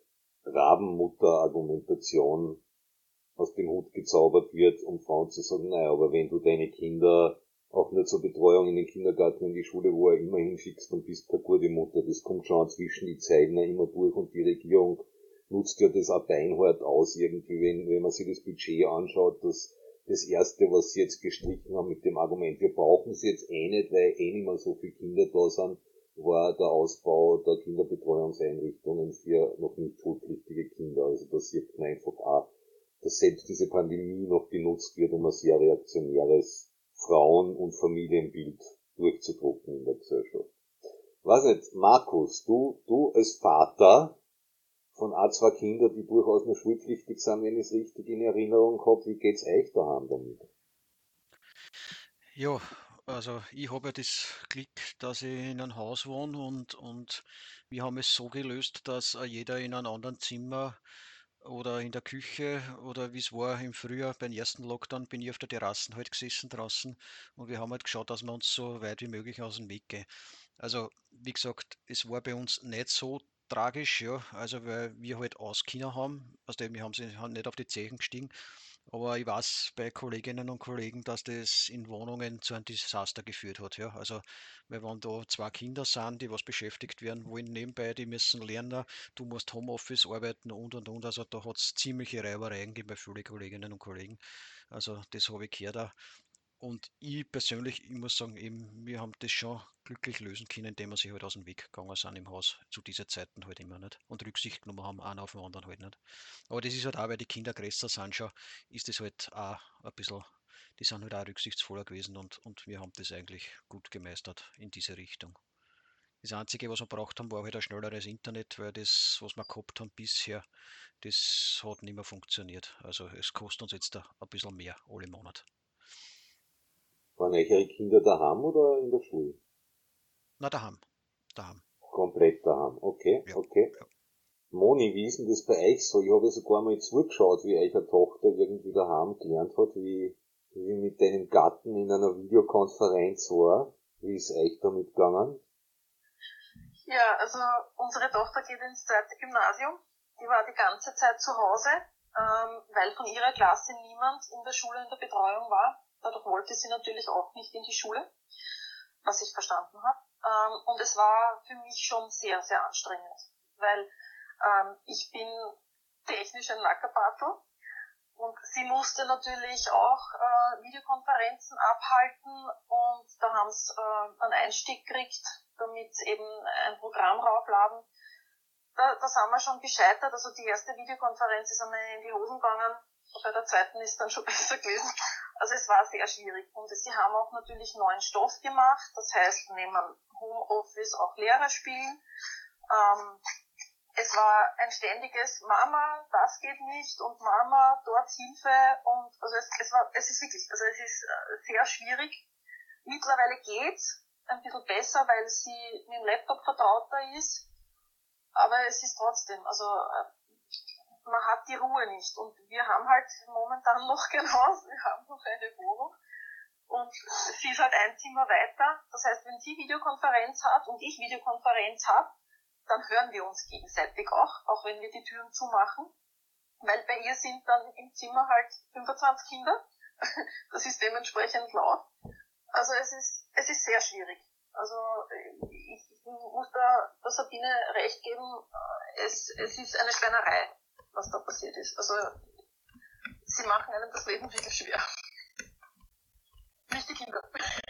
Rabenmutter-Argumentation aus dem Hut gezaubert wird, um Frauen zu sagen, naja, aber wenn du deine Kinder auch nur zur Betreuung in den Kindergarten, in die Schule, wo er immer hinschickst und bist keine gute Mutter, das kommt schon zwischen die Zeilen immer durch und die Regierung nutzt ja das auch beinhart aus irgendwie, wenn, wenn man sich das Budget anschaut, dass das erste, was sie jetzt gestrichen haben mit dem Argument, wir brauchen es jetzt eh nicht, weil eh nicht mehr so viele Kinder da sind, war der Ausbau der Kinderbetreuungseinrichtungen für noch nicht schulpflichtige Kinder. Also da sieht man einfach auch, dass selbst diese Pandemie noch genutzt wird, um ein sehr reaktionäres Frauen- und Familienbild durchzudrucken in der Gesellschaft. Was jetzt, Markus, du, du als Vater von ein, zwei Kindern, die durchaus noch schulpflichtig sind, wenn ich es richtig in Erinnerung habe. Wie geht's euch daheim damit? Ja, also ich habe ja das Glück, dass ich in einem Haus wohne und, und wir haben es so gelöst, dass äh, jeder in einem anderen Zimmer oder in der Küche oder wie es war im Frühjahr beim ersten Lockdown, bin ich auf der Terrasse halt gesessen draußen und wir haben halt geschaut, dass wir uns so weit wie möglich aus dem Weg gehen. Also, wie gesagt, es war bei uns nicht so tragisch, ja, also weil wir halt Auskinder haben, also wir haben sie haben nicht auf die Zechen gestiegen, aber ich weiß bei Kolleginnen und Kollegen, dass das in Wohnungen zu einem Desaster geführt hat, ja. Also, weil wenn da zwei Kinder sind, die was beschäftigt werden wollen nebenbei, die müssen lernen, du musst Homeoffice arbeiten und und und, also da hat es ziemliche Reibereien gegeben bei vielen Kolleginnen und Kollegen. Also, das habe ich gehört auch. Und ich persönlich, ich muss sagen, eben, wir haben das schon glücklich lösen können, indem wir sich halt aus dem Weg gegangen sind im Haus, zu diesen Zeiten halt immer nicht. Und Rücksicht genommen haben, einer auf den anderen halt nicht. Aber das ist halt auch, weil die Kinder größer sind schon, ist das halt auch ein bisschen, die sind halt auch rücksichtsvoller gewesen und, und wir haben das eigentlich gut gemeistert in diese Richtung. Das Einzige, was wir braucht haben, war halt ein schnelleres Internet, weil das, was wir gehabt haben bisher, das hat nicht mehr funktioniert. Also es kostet uns jetzt ein bisschen mehr alle Monat. Waren euch eure Kinder daheim oder in der Schule? Na, daheim, daheim. Komplett daheim. Okay, Ja, okay. ja. Moni, wie ist denn das bei euch so? Ich habe ja sogar mal zugeschaut, wie eure Tochter irgendwie daheim gelernt hat, wie, wie mit deinem Gatten in einer Videokonferenz war. Wie ist euch damit gegangen? Ja, also unsere Tochter geht ins zweite Gymnasium. Die war die ganze Zeit zu Hause, ähm, weil von ihrer Klasse niemand in der Schule in der Betreuung war. Dadurch wollte sie natürlich auch nicht in die Schule, was ich verstanden habe. Ähm, und es war für mich schon sehr, sehr anstrengend, weil ähm, ich bin technisch ein Nackerbartel und sie musste natürlich auch äh, Videokonferenzen abhalten und da haben sie äh, einen Einstieg gekriegt, damit sie eben ein Programm raufladen. Da, da sind wir schon gescheitert, also die erste Videokonferenz ist einmal in die Hosen gegangen, bei der zweiten ist dann schon besser gewesen. Also es war sehr schwierig und sie haben auch natürlich neuen Stoff gemacht, das heißt neben Homeoffice auch Lehrer spielen. Ähm, es war ein ständiges Mama, das geht nicht und Mama, dort Hilfe und also es, es war, es ist wirklich, also es ist sehr schwierig. Mittlerweile geht's ein bisschen besser, weil sie mit dem Laptop vertrauter ist, aber es ist trotzdem, also man hat die Ruhe nicht und wir haben halt momentan noch kein Haus, wir haben noch eine Wohnung und sie ist halt ein Zimmer weiter, das heißt, wenn sie Videokonferenz hat und ich Videokonferenz habe, dann hören wir uns gegenseitig auch, auch wenn wir die Türen zumachen, weil bei ihr sind dann im Zimmer halt fünfundzwanzig Kinder, das ist dementsprechend laut, also es ist, es ist sehr schwierig, also ich muss da der Sabine recht geben, es, es ist eine Schweinerei, was da passiert ist, also sie machen einem das Leben wirklich schwer. Nicht die Kinder.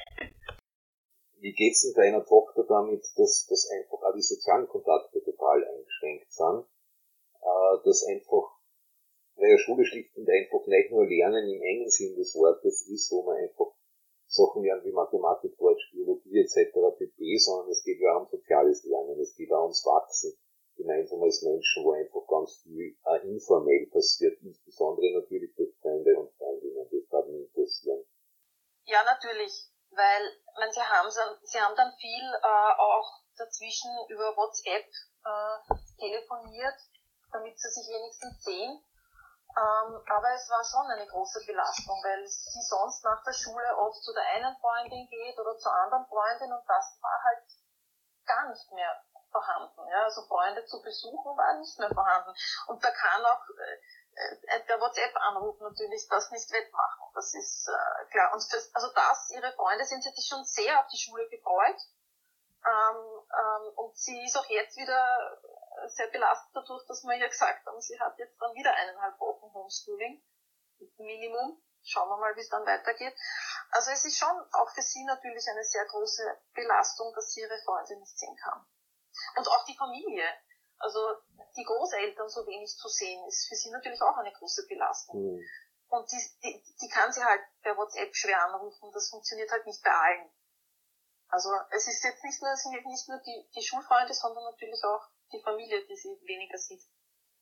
Wie geht's denn deiner Tochter damit, dass, dass einfach auch die sozialen Kontakte total eingeschränkt sind? Äh, dass einfach, weil ja Schule schlicht und einfach nicht nur Lernen im engen Sinn des Wortes ist, wo man einfach Sachen lernt wie Mathematik, Deutsch, Biologie et cetera pp., sondern es geht ja auch um soziales Lernen, es geht auch ums Wachsen, gemeinsam als Menschen, wo einfach ganz viel äh, informell passiert, insbesondere natürlich durch Freunde und Freundinnen, das darf mich interessieren. Ja, natürlich, weil man, sie, haben, sie haben dann viel äh, auch dazwischen über WhatsApp äh, telefoniert, damit sie sich wenigstens sehen. Ähm, aber es war schon eine große Belastung, weil sie sonst nach der Schule oft zu der einen Freundin geht oder zur anderen Freundin und das war halt gar nicht mehr vorhanden. Ja? Also Freunde zu besuchen war nicht mehr vorhanden. Und da kann auch äh, der WhatsApp-Anruf natürlich das nicht wettmachen. Das ist äh, klar. Und das, also das, ihre Freunde sind sich schon sehr auf die Schule gefreut. Ähm, ähm, und sie ist auch jetzt wieder sehr belastet dadurch, dass wir ihr gesagt haben, sie hat jetzt dann wieder eineinhalb Wochen Homeschooling, Minimum. Schauen wir mal, wie es dann weitergeht. Also es ist schon auch für sie natürlich eine sehr große Belastung, dass sie ihre Freunde nicht sehen kann. Und auch die Familie, also die Großeltern so wenig zu sehen, ist für sie natürlich auch eine große Belastung. Mhm. Und die, die, die kann sie halt per WhatsApp schwer anrufen, das funktioniert halt nicht bei allen. Also es ist jetzt nicht nur, es sind nicht nur die, die Schulfreunde, sondern natürlich auch die Familie, die sie weniger sieht.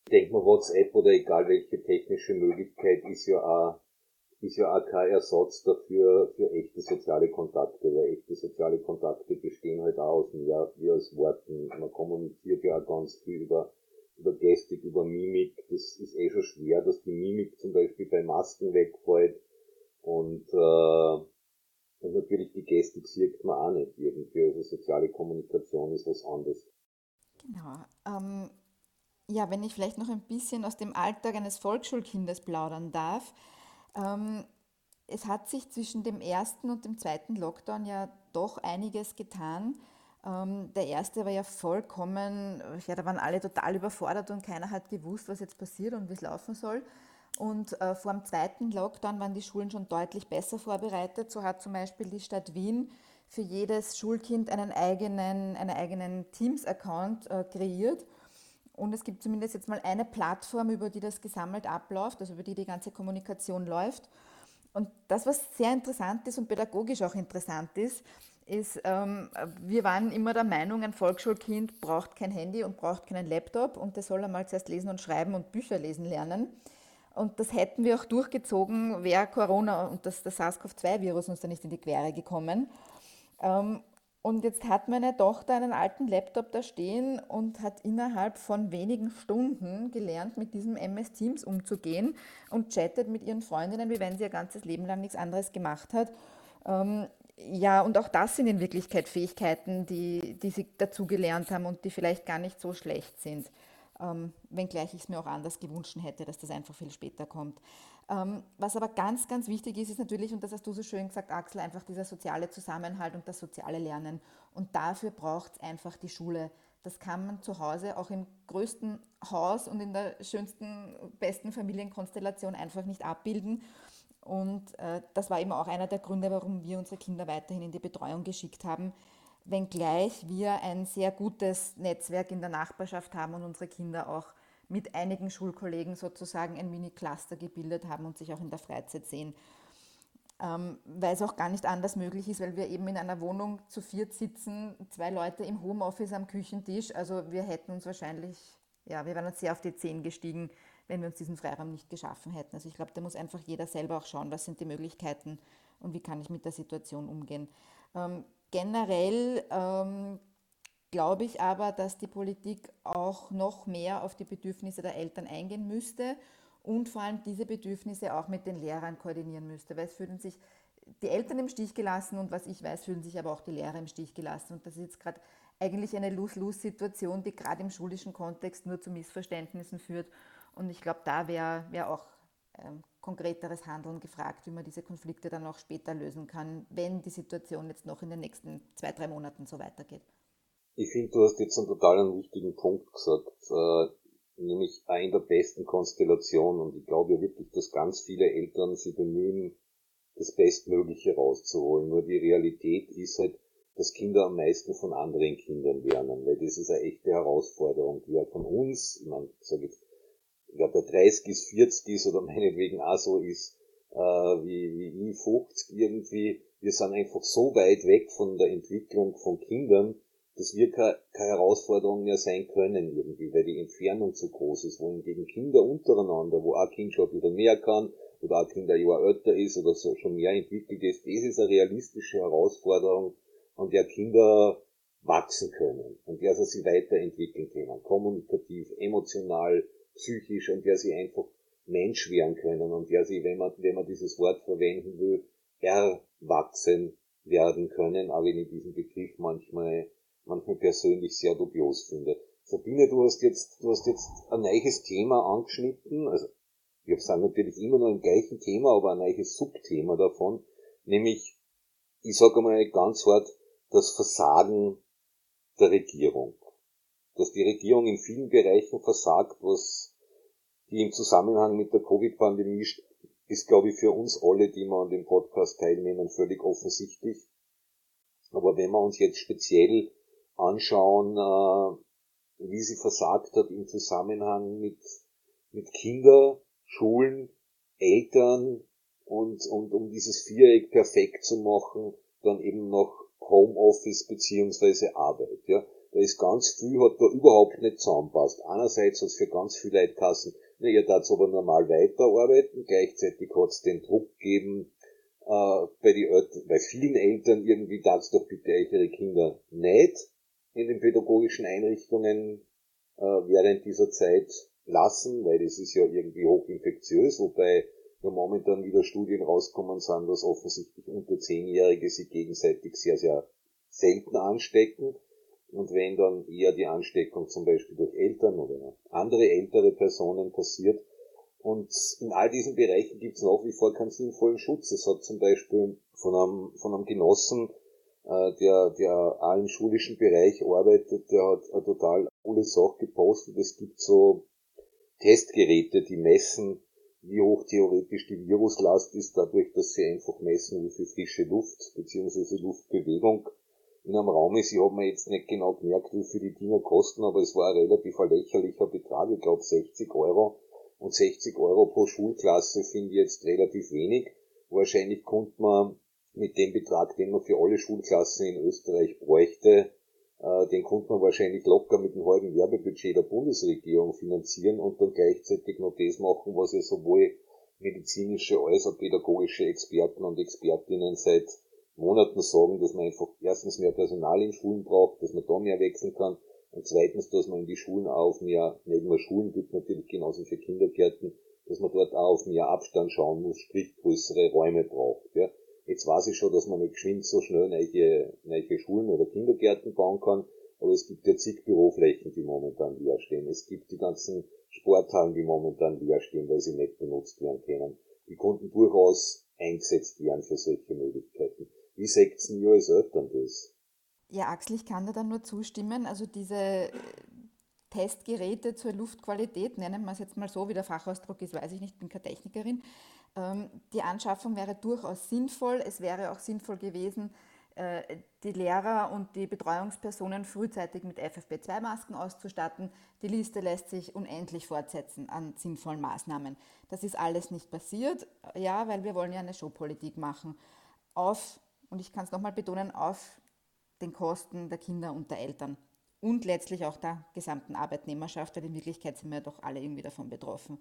denke mal, WhatsApp oder egal welche technische Möglichkeit ist ja auch, ist ja auch kein Ersatz dafür, für echte soziale Kontakte, weil echte soziale Kontakte bestehen halt auch aus mehr wie aus Worten. Man kommuniziert ja auch ganz viel über, über Gestik, über Mimik. Das ist eh schon schwer, dass die Mimik zum Beispiel bei Masken wegfällt und, äh, und natürlich die Gestik sieht man auch nicht irgendwie. Also soziale Kommunikation ist was anderes. Genau. Ähm, ja, wenn ich vielleicht noch ein bisschen aus dem Alltag eines Volksschulkindes plaudern darf. Ähm, es hat sich zwischen dem ersten und dem zweiten Lockdown ja doch einiges getan. Ähm, der erste war ja vollkommen, ja, da waren alle total überfordert und keiner hat gewusst, was jetzt passiert und wie es laufen soll. Und äh, vor dem zweiten Lockdown waren die Schulen schon deutlich besser vorbereitet. So hat zum Beispiel die Stadt Wien für jedes Schulkind einen eigenen, einen eigenen Teams-Account äh, kreiert. Und es gibt zumindest jetzt mal eine Plattform, über die das gesammelt abläuft, also über die die ganze Kommunikation läuft. Und das, was sehr interessant ist und pädagogisch auch interessant ist, ist, ähm, wir waren immer der Meinung, ein Volksschulkind braucht kein Handy und braucht keinen Laptop und das soll einmal zuerst lesen und schreiben und Bücher lesen lernen. Und das hätten wir auch durchgezogen, wäre Corona und das, das SARS-C o V zwei Virus uns da nicht in die Quere gekommen. Ähm, und jetzt hat meine Tochter einen alten Laptop da stehen und hat innerhalb von wenigen Stunden gelernt, mit diesem M S Teams umzugehen und chattet mit ihren Freundinnen, wie wenn sie ihr ganzes Leben lang nichts anderes gemacht hat. Ähm, ja, und auch das sind in Wirklichkeit Fähigkeiten, die, die sie dazugelernt haben und die vielleicht gar nicht so schlecht sind. Ähm, wenngleich ich es mir auch anders gewünscht hätte, dass das einfach viel später kommt. Ähm, was aber ganz, ganz wichtig ist, ist natürlich, und das hast du so schön gesagt, Axel, einfach dieser soziale Zusammenhalt und das soziale Lernen. Und dafür braucht es einfach die Schule. Das kann man zu Hause auch im größten Haus und in der schönsten, besten Familienkonstellation einfach nicht abbilden. Und äh, das war eben auch einer der Gründe, warum wir unsere Kinder weiterhin in die Betreuung geschickt haben, wenngleich wir ein sehr gutes Netzwerk in der Nachbarschaft haben und unsere Kinder auch mit einigen Schulkollegen sozusagen ein Mini-Cluster gebildet haben und sich auch in der Freizeit sehen. Ähm, weil es auch gar nicht anders möglich ist, weil wir eben in einer Wohnung zu viert sitzen, zwei Leute im Homeoffice am Küchentisch. Also wir hätten uns wahrscheinlich, ja, wir wären uns sehr auf die Zehen gestiegen, wenn wir uns diesen Freiraum nicht geschaffen hätten. Also ich glaube, da muss einfach jeder selber auch schauen, was sind die Möglichkeiten und wie kann ich mit der Situation umgehen. Ähm, generell ähm, glaube ich aber, dass die Politik auch noch mehr auf die Bedürfnisse der Eltern eingehen müsste und vor allem diese Bedürfnisse auch mit den Lehrern koordinieren müsste, weil es fühlen sich die Eltern im Stich gelassen und was ich weiß, fühlen sich aber auch die Lehrer im Stich gelassen. Und das ist jetzt gerade eigentlich eine Lose-Lose-Situation, die gerade im schulischen Kontext nur zu Missverständnissen führt. Und ich glaube, da wäre wär auch ähm, konkreteres Handeln gefragt, wie man diese Konflikte dann auch später lösen kann, wenn die Situation jetzt noch in den nächsten zwei, drei Monaten so weitergeht. Ich finde, du hast jetzt einen total wichtigen Punkt gesagt, äh, nämlich auch in der besten Konstellation. Und ich glaube ja wirklich, dass ganz viele Eltern sich bemühen, das Bestmögliche rauszuholen. Nur die Realität ist halt, dass Kinder am meisten von anderen Kindern lernen, weil das ist eine echte Herausforderung, die ja von uns, ich meine, ich sage jetzt, ja, der dreißig ist, vierzig ist oder meinetwegen auch so ist, äh, wie, wie ich fünfzig irgendwie. Wir sind einfach so weit weg von der Entwicklung von Kindern, dass wir keine, keine Herausforderung mehr sein können irgendwie, weil die Entfernung zu groß ist, wohingegen Kinder untereinander, wo ein Kind schon ein bisschen mehr kann, oder ein Kind ein Jahr älter ist oder so schon mehr entwickelt ist, das ist eine realistische Herausforderung, an der Kinder wachsen können und der sie sich weiterentwickeln können, kommunikativ, emotional, psychisch und der sie einfach Mensch werden können und der sie, wenn man, wenn man dieses Wort verwenden will, erwachsen werden können, auch wenn ich diesen Begriff manchmal, manchmal persönlich sehr dubios finde. Sabine, du hast jetzt, du hast jetzt ein neues Thema angeschnitten, also wir sind natürlich immer noch im gleichen Thema, aber ein neues Subthema davon, nämlich, ich sage einmal ganz hart, das Versagen der Regierung. Dass die Regierung in vielen Bereichen versagt, was die im Zusammenhang mit der Covid-Pandemie ist, glaube ich, für uns alle, die wir an dem Podcast teilnehmen, völlig offensichtlich. Aber wenn wir uns jetzt speziell anschauen, wie sie versagt hat im Zusammenhang mit, mit Kindern, Schulen, Eltern und, und um dieses Viereck perfekt zu machen, dann eben noch Homeoffice beziehungsweise Arbeit, ja. da ist ganz viel, hat da überhaupt nicht zusammenpasst. Einerseits hat es für ganz viele Leute geheißen, na, ihr darfst aber normal weiterarbeiten, gleichzeitig hat es den Druck gegeben, äh, bei, die Eltern, bei vielen Eltern irgendwie darfst doch bitte euch ihre Kinder nicht in den pädagogischen Einrichtungen äh, während dieser Zeit lassen, weil das ist ja irgendwie hochinfektiös, wobei ja momentan wieder Studien rauskommen sind, dass offensichtlich unter Zehnjährige sich gegenseitig sehr, sehr selten anstecken. Und wenn dann eher die Ansteckung zum Beispiel durch Eltern oder andere ältere Personen passiert. Und in all diesen Bereichen gibt es nach wie vor keinen sinnvollen Schutz. Es hat zum Beispiel von einem, von einem Genossen, äh, der, der auch im schulischen Bereich arbeitet, der hat eine total coole Sache gepostet. Es gibt so Testgeräte, die messen, wie hoch theoretisch die Viruslast ist, dadurch, dass sie einfach messen, wie viel frische Luft bzw. Luftbewegung in einem Raum ist. Ich habe mir jetzt nicht genau gemerkt, wie viel die Dinger kosten, aber es war ein relativ ein lächerlicher Betrag, ich glaube sechzig Euro. Und sechzig Euro pro Schulklasse finde ich jetzt relativ wenig. Wahrscheinlich konnte man mit dem Betrag, den man für alle Schulklassen in Österreich bräuchte, äh, den konnte man wahrscheinlich locker mit einem halben Werbebudget der Bundesregierung finanzieren und dann gleichzeitig noch das machen, was ja sowohl medizinische als auch pädagogische Experten und Expertinnen seit Monaten sagen, dass man einfach erstens mehr Personal in Schulen braucht, dass man da mehr wechseln kann und zweitens, dass man in die Schulen auch auf mehr, nicht nur Schulen gibt, natürlich genauso für Kindergärten, dass man dort auch auf mehr Abstand schauen muss, sprich größere Räume braucht. Ja. Jetzt weiß ich schon, dass man nicht geschwind so schnell neue, neue Schulen oder Kindergärten bauen kann, aber es gibt ja zig Büroflächen, die momentan leer stehen. Es gibt die ganzen Sporthallen, die momentan leer stehen, weil sie nicht benutzt werden können. Die konnten durchaus eingesetzt werden für solche Möglichkeiten. Wie seht ihr als Eltern das? Ja, Axel, ich kann dir da nur zustimmen. Also diese äh, Testgeräte zur Luftqualität, nennen wir es jetzt mal so, wie der Fachausdruck ist, weiß ich nicht, bin keine Technikerin. Ähm, die Anschaffung wäre durchaus sinnvoll. Es wäre auch sinnvoll gewesen, äh, die Lehrer und die Betreuungspersonen frühzeitig mit F F P zwei Masken auszustatten. Die Liste lässt sich unendlich fortsetzen an sinnvollen Maßnahmen. Das ist alles nicht passiert, ja, weil wir wollen ja eine Showpolitik machen. Auf, und ich kann es nochmal betonen, auf den Kosten der Kinder und der Eltern und letztlich auch der gesamten Arbeitnehmerschaft, weil in Wirklichkeit sind wir ja doch alle irgendwie davon betroffen.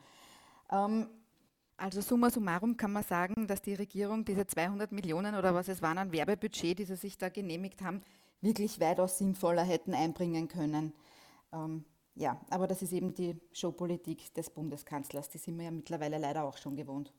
Ähm, also summa summarum kann man sagen, dass die Regierung diese zweihundert Millionen oder was es waren an Werbebudget, die sie sich da genehmigt haben, wirklich weitaus sinnvoller hätten einbringen können. Ähm, ja, aber das ist eben die Showpolitik des Bundeskanzlers, die sind wir ja mittlerweile leider auch schon gewohnt.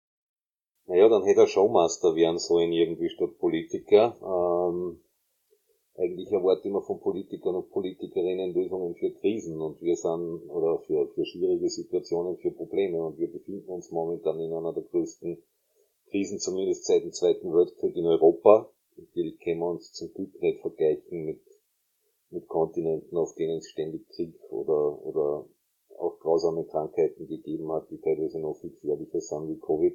Naja, dann hätte er Showmaster werden sollen irgendwie statt Politiker. Ähm, eigentlich erwarte ich immer von Politikern und Politikerinnen Lösungen für Krisen und wir sind, oder für, für schwierige Situationen, für Probleme und wir befinden uns momentan in einer der größten Krisen, zumindest seit dem Zweiten Weltkrieg in Europa. Natürlich können wir uns zum Glück nicht vergleichen mit, mit Kontinenten, auf denen es ständig Krieg oder, oder auch grausame Krankheiten gegeben hat, die teilweise noch viel gefährlicher sind wie Covid.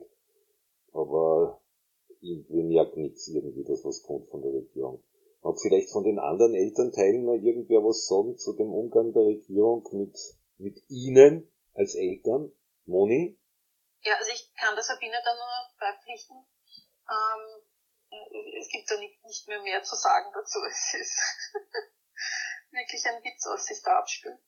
Aber wir merken nichts irgendwie, dass was kommt von der Regierung. Mag vielleicht von den anderen Elternteilen noch irgendwer was sagen zu dem Umgang der Regierung mit, mit Ihnen als Eltern? Moni? Ja, also ich kann der Sabine da nur beipflichten. Ähm, es gibt da nicht, nicht mehr mehr zu sagen dazu. Es ist wirklich ein Witz, was sich da abspielt.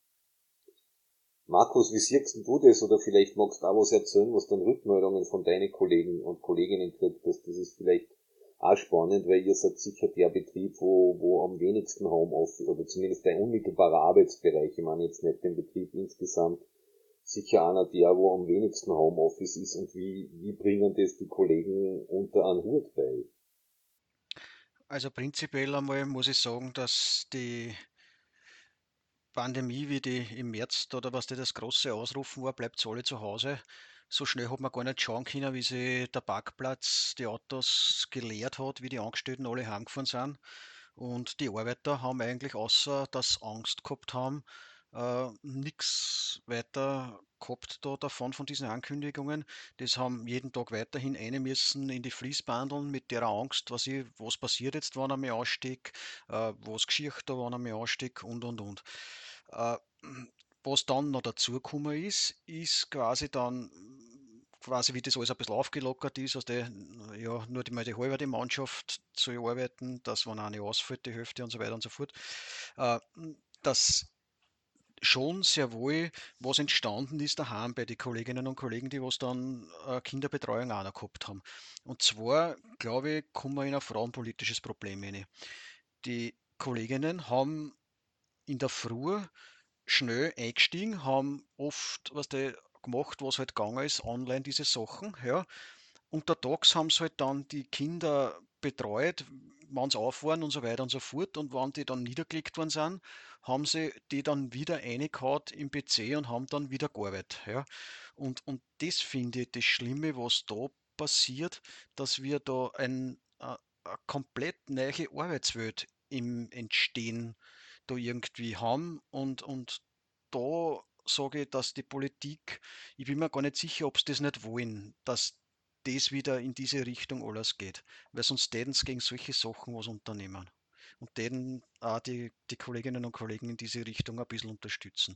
Markus, wie siehst du das? Oder vielleicht magst du auch was erzählen, was dann Rückmeldungen von deinen Kollegen und Kolleginnen kriegt, dass das ist vielleicht auch spannend, weil ihr seid sicher der Betrieb, wo, wo am wenigsten Homeoffice, oder zumindest der unmittelbare Arbeitsbereich, ich meine jetzt nicht den Betrieb insgesamt, sicher einer der, wo am wenigsten Homeoffice ist und wie, wie bringen das die Kollegen unter einen Hut bei? Also prinzipiell einmal muss ich sagen, dass die Pandemie, wie die im März oder was die das große Ausrufen war, bleibt alle zu Hause. So schnell hat man gar nicht schauen können, wie sich der Parkplatz, die Autos geleert hat, wie die Angestellten alle heimgefahren sind. Und die Arbeiter haben eigentlich, außer dass sie Angst gehabt haben, äh, nichts weiter gehabt da davon von diesen Ankündigungen. Das haben jeden Tag weiterhin eine müssen in die Fließbandeln mit der Angst, was, ich, was passiert jetzt, wenn er mich ansteckt, äh, was geschieht da, wenn er mich ansteckt und und und. Äh, Was dann noch dazugekommen ist, ist quasi dann quasi wie das alles ein bisschen aufgelockert ist, also die, ja, nur die, mal die halbe die Mannschaft zu arbeiten, dass wenn eine ausfällt, die Hälfte und so weiter und so fort, äh, dass schon sehr wohl was entstanden ist daheim bei den Kolleginnen und Kollegen, die was dann äh, Kinderbetreuung auch noch gehabt haben. Und zwar, glaube ich, kommen wir in ein frauenpolitisches Problem rein. Die Kolleginnen haben in der Früh schnell eingestiegen, haben oft was die gemacht, was halt gegangen ist, online diese Sachen, ja. Untertags haben sie halt dann die Kinder betreut, wenn sie auf waren und so weiter und so fort. Und wenn die dann niedergelegt worden sind, haben sie die dann wieder reingehauen im P C und haben dann wieder gearbeitet. Ja. Und, und das finde ich das Schlimme, was da passiert, dass wir da ein, äh, eine komplett neue Arbeitswelt im Entstehen da irgendwie haben. Und, und da sage ich, dass die Politik, ich bin mir gar nicht sicher, ob sie das nicht wollen, dass das wieder in diese Richtung alles geht. Weil sonst täten sie gegen solche Sachen was unternehmen. Und täten auch die, die Kolleginnen und Kollegen in diese Richtung ein bisschen unterstützen.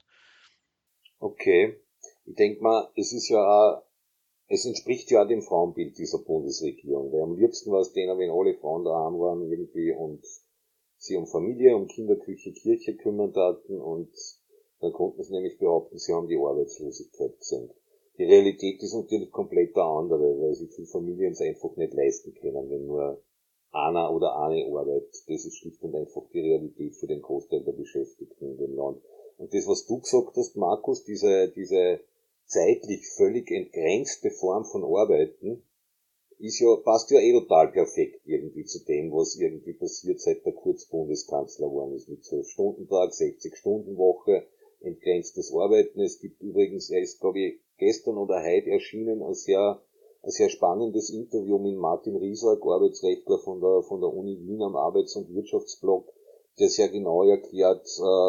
Okay. Ich denke mal, es ist ja auch, es entspricht ja auch dem Frauenbild dieser Bundesregierung, weil am liebsten war es denen, wenn alle Frauen daheim waren irgendwie und sie um Familie, um Kinder, Küche, Kirche kümmern taten und dann konnten sie nämlich behaupten, sie haben die Arbeitslosigkeit gesenkt. Die Realität ist natürlich komplett eine andere, weil sich viele Familien es einfach nicht leisten können, wenn nur einer oder eine arbeitet. Das ist schlicht und einfach die Realität für den Großteil der Beschäftigten in dem Land. Und das, was du gesagt hast, Markus, diese, diese zeitlich völlig entgrenzte Form von Arbeiten, ist ja, passt ja eh total perfekt irgendwie zu dem, was irgendwie passiert, seit der Kurz Bundeskanzler geworden ist, mit zwölf-Stunden-Tag, sechzig-Stunden-Woche, entgrenztes Arbeiten. Es gibt übrigens, er ist, glaube ich, gestern oder heute erschienen, ein sehr, ein sehr spannendes Interview mit Martin Riesack, Arbeitsrechtler von der, von der Uni Wien am Arbeits- und Wirtschaftsblock, der sehr genau erklärt,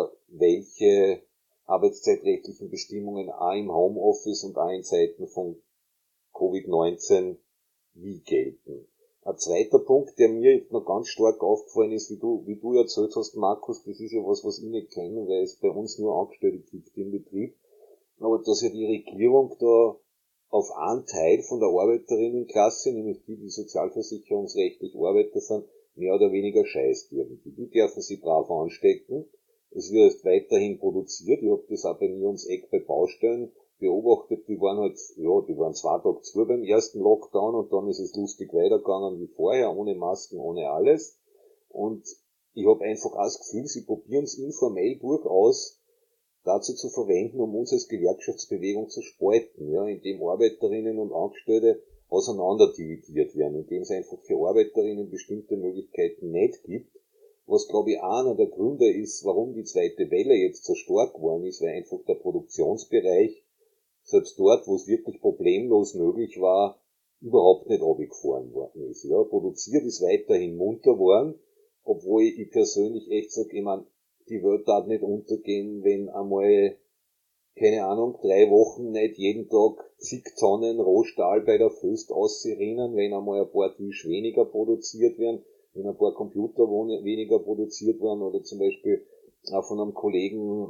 welche arbeitszeitrechtlichen Bestimmungen auch im Homeoffice und auch in Zeiten von Covid neunzehn wie gelten. Ein zweiter Punkt, der mir jetzt noch ganz stark aufgefallen ist, wie du, wie du erzählt hast, Markus, das ist ja was, was ich nicht kenne, weil es bei uns nur Angestellte gibt im Betrieb, aber dass ja die Regierung da auf einen Teil von der Arbeiterinnenklasse, nämlich die, die sozialversicherungsrechtlich Arbeiter sind, mehr oder weniger scheißt irgendwie. Die dürfen sie brav anstecken. Es wird weiterhin produziert. Ich habe das auch bei mir ums Eck bei Baustellen beobachtet. Die waren halt, ja, die waren zwei Tage zu beim ersten Lockdown und dann ist es lustig weitergegangen wie vorher, ohne Masken, ohne alles. Und ich habe einfach auch das Gefühl, sie probieren es informell durchaus dazu zu verwenden, um uns als Gewerkschaftsbewegung zu spalten, ja, indem Arbeiterinnen und Angestellte auseinanderdividiert werden, indem es einfach für Arbeiterinnen bestimmte Möglichkeiten nicht gibt, was glaube ich auch einer der Gründe ist, warum die zweite Welle jetzt so stark geworden ist, weil einfach der Produktionsbereich, selbst dort, wo es wirklich problemlos möglich war, überhaupt nicht runtergefahren worden ist. Ja, produziert ist weiterhin munter geworden, obwohl ich persönlich echt sage, ich meine, die Welt darf nicht untergehen, wenn einmal, keine Ahnung, drei Wochen nicht jeden Tag zig Tonnen Rohstahl bei der Föst ausserinnen, wenn einmal ein paar Tisch weniger produziert werden, wenn ein paar Computer weniger produziert werden oder zum Beispiel auch von einem Kollegen,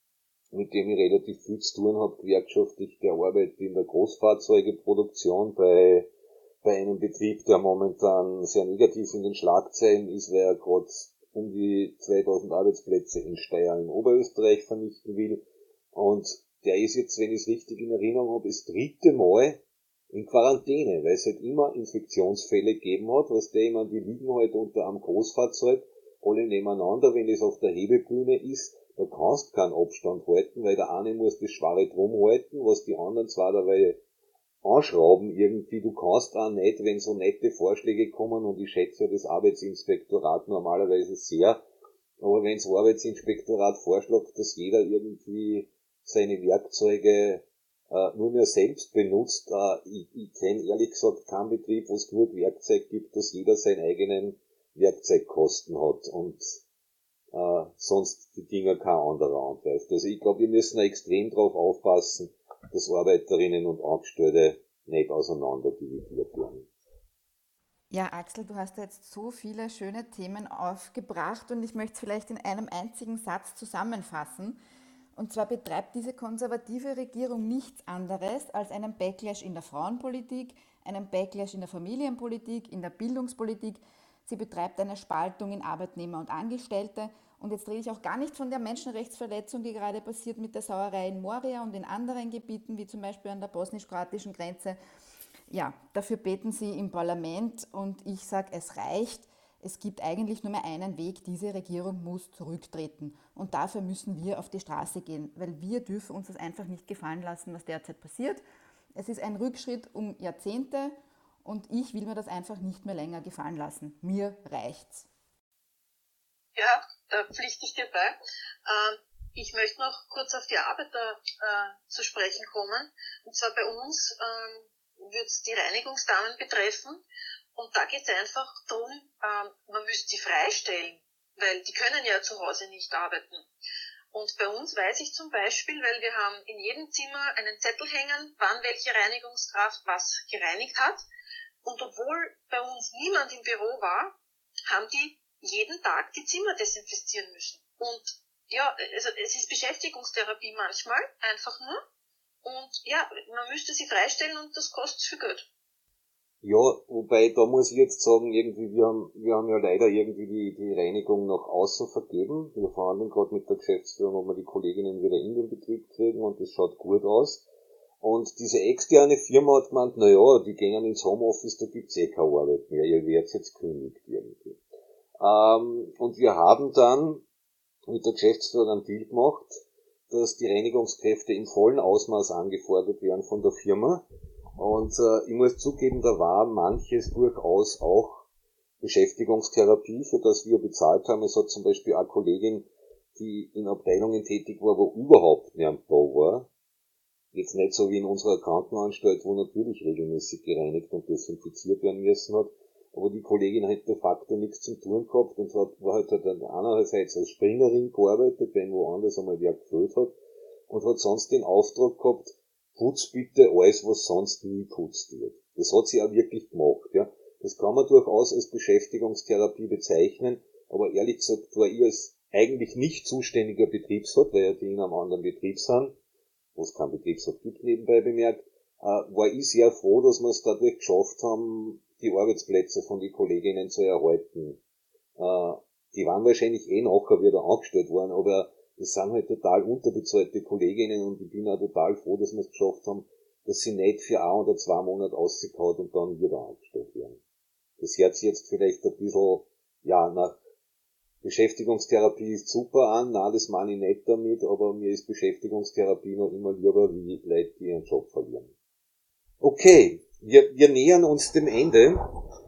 mit dem ich relativ viel zu tun habe, gewerkschaftlich, der arbeitet in der Großfahrzeugeproduktion bei, bei einem Betrieb, der momentan sehr negativ in den Schlagzeilen ist, weil er gerade um die zweitausend Arbeitsplätze in Steyr in Oberösterreich vernichten will. Und der ist jetzt, wenn ich es richtig in Erinnerung habe, das dritte Mal in Quarantäne, weil es halt immer Infektionsfälle gegeben hat, was der immer, die liegen halt unter einem Großfahrzeug, alle nebeneinander, wenn es auf der Hebebühne ist, da kannst du keinen Abstand halten, weil der eine muss das schwere drum halten, was die anderen zwar dabei anschrauben irgendwie, du kannst auch nicht, wenn so nette Vorschläge kommen, und ich schätze ja das Arbeitsinspektorat normalerweise sehr, aber wenn das Arbeitsinspektorat vorschlägt, dass jeder irgendwie seine Werkzeuge äh, nur mehr selbst benutzt, äh, ich, ich kenne ehrlich gesagt keinen Betrieb, wo es genug Werkzeug gibt, dass jeder seinen eigenen Werkzeugkosten hat und äh, sonst die Dinger kein anderer angreift. Also ich glaube, wir müssen da extrem drauf aufpassen, dass Arbeiterinnen und Angestellte nicht auseinander dividiert werden. Ja, Axel, du hast jetzt so viele schöne Themen aufgebracht und ich möchte es vielleicht in einem einzigen Satz zusammenfassen. Und zwar betreibt diese konservative Regierung nichts anderes als einen Backlash in der Frauenpolitik, einen Backlash in der Familienpolitik, in der Bildungspolitik. Sie betreibt eine Spaltung in Arbeitnehmer und Angestellte. Und jetzt rede ich auch gar nicht von der Menschenrechtsverletzung, die gerade passiert mit der Sauerei in Moria und in anderen Gebieten, wie zum Beispiel an der bosnisch-kroatischen Grenze. Ja, dafür beten sie im Parlament und ich sage, es reicht. Es gibt eigentlich nur mehr einen Weg, diese Regierung muss zurücktreten. Und dafür müssen wir auf die Straße gehen, weil wir dürfen uns das einfach nicht gefallen lassen, was derzeit passiert. Es ist ein Rückschritt um Jahrzehnte und ich will mir das einfach nicht mehr länger gefallen lassen. Mir reicht's. Ja, da pflichte ich dir bei. Ähm, ich möchte noch kurz auf die Arbeiter äh, zu sprechen kommen. Und zwar bei uns ähm, wird es die Reinigungsdamen betreffen. Und da geht es einfach darum, ähm, man müsste sie freistellen, weil die können ja zu Hause nicht arbeiten. Und bei uns weiß ich zum Beispiel, weil wir haben in jedem Zimmer einen Zettel hängen, wann welche Reinigungskraft was gereinigt hat. Und obwohl bei uns niemand im Büro war, haben die jeden Tag die Zimmer desinfizieren müssen. Und ja, also es ist Beschäftigungstherapie manchmal, einfach nur. Und ja, man müsste sie freistellen und das kostet viel Geld. Ja, wobei, da muss ich jetzt sagen, irgendwie, wir haben, wir haben ja leider irgendwie die, die Reinigung nach außen vergeben. Wir verhandeln gerade mit der Geschäftsführung, ob wir die Kolleginnen wieder in den Betrieb kriegen und das schaut gut aus. Und diese externe Firma hat gemeint, na ja, die gehen ins Homeoffice, da gibt's eh keine Arbeit mehr, ihr werdet jetzt kündigt irgendwie. Ähm, und wir haben dann mit der Geschäftsführung einen Deal gemacht, dass die Reinigungskräfte im vollen Ausmaß angefordert werden von der Firma. Und äh, ich muss zugeben, da war manches durchaus auch Beschäftigungstherapie, für das wir bezahlt haben. Es hat zum Beispiel eine Kollegin, die in Abteilungen tätig war, wo überhaupt niemand da war. Jetzt nicht so wie in unserer Krankenanstalt, wo natürlich regelmäßig gereinigt und desinfiziert werden müssen hat. Aber die Kollegin hat de facto nichts zum tun gehabt und hat, war halt, halt einerseits als Springerin gearbeitet, wenn woanders einmal wer gefüllt hat, und hat sonst den Auftrag gehabt, putz bitte alles, was sonst nie putzt wird. Das hat sie auch wirklich gemacht, ja. Das kann man durchaus als Beschäftigungstherapie bezeichnen, aber ehrlich gesagt war ich als eigentlich nicht zuständiger Betriebsrat, weil ja die in einem anderen Betrieb sind, wo es keinen Betriebsrat gibt, nebenbei bemerkt, äh, war ich sehr froh, dass wir es dadurch geschafft haben, die Arbeitsplätze von den Kolleginnen zu erhalten. Äh, die waren wahrscheinlich eh nachher wieder angestellt worden, aber das sind halt total unterbezahlte Kolleginnen und ich bin auch total froh, dass wir es geschafft haben, dass sie nicht für ein oder zwei Monate ausgekaut und dann wieder angestellt werden. Das hört sich jetzt vielleicht ein bisschen, ja, nach Beschäftigungstherapie ist super an, nein, das meine ich nicht damit, aber mir ist Beschäftigungstherapie noch immer lieber, wie Leute, die ihren Job verlieren. Okay, wir, wir nähern uns dem Ende.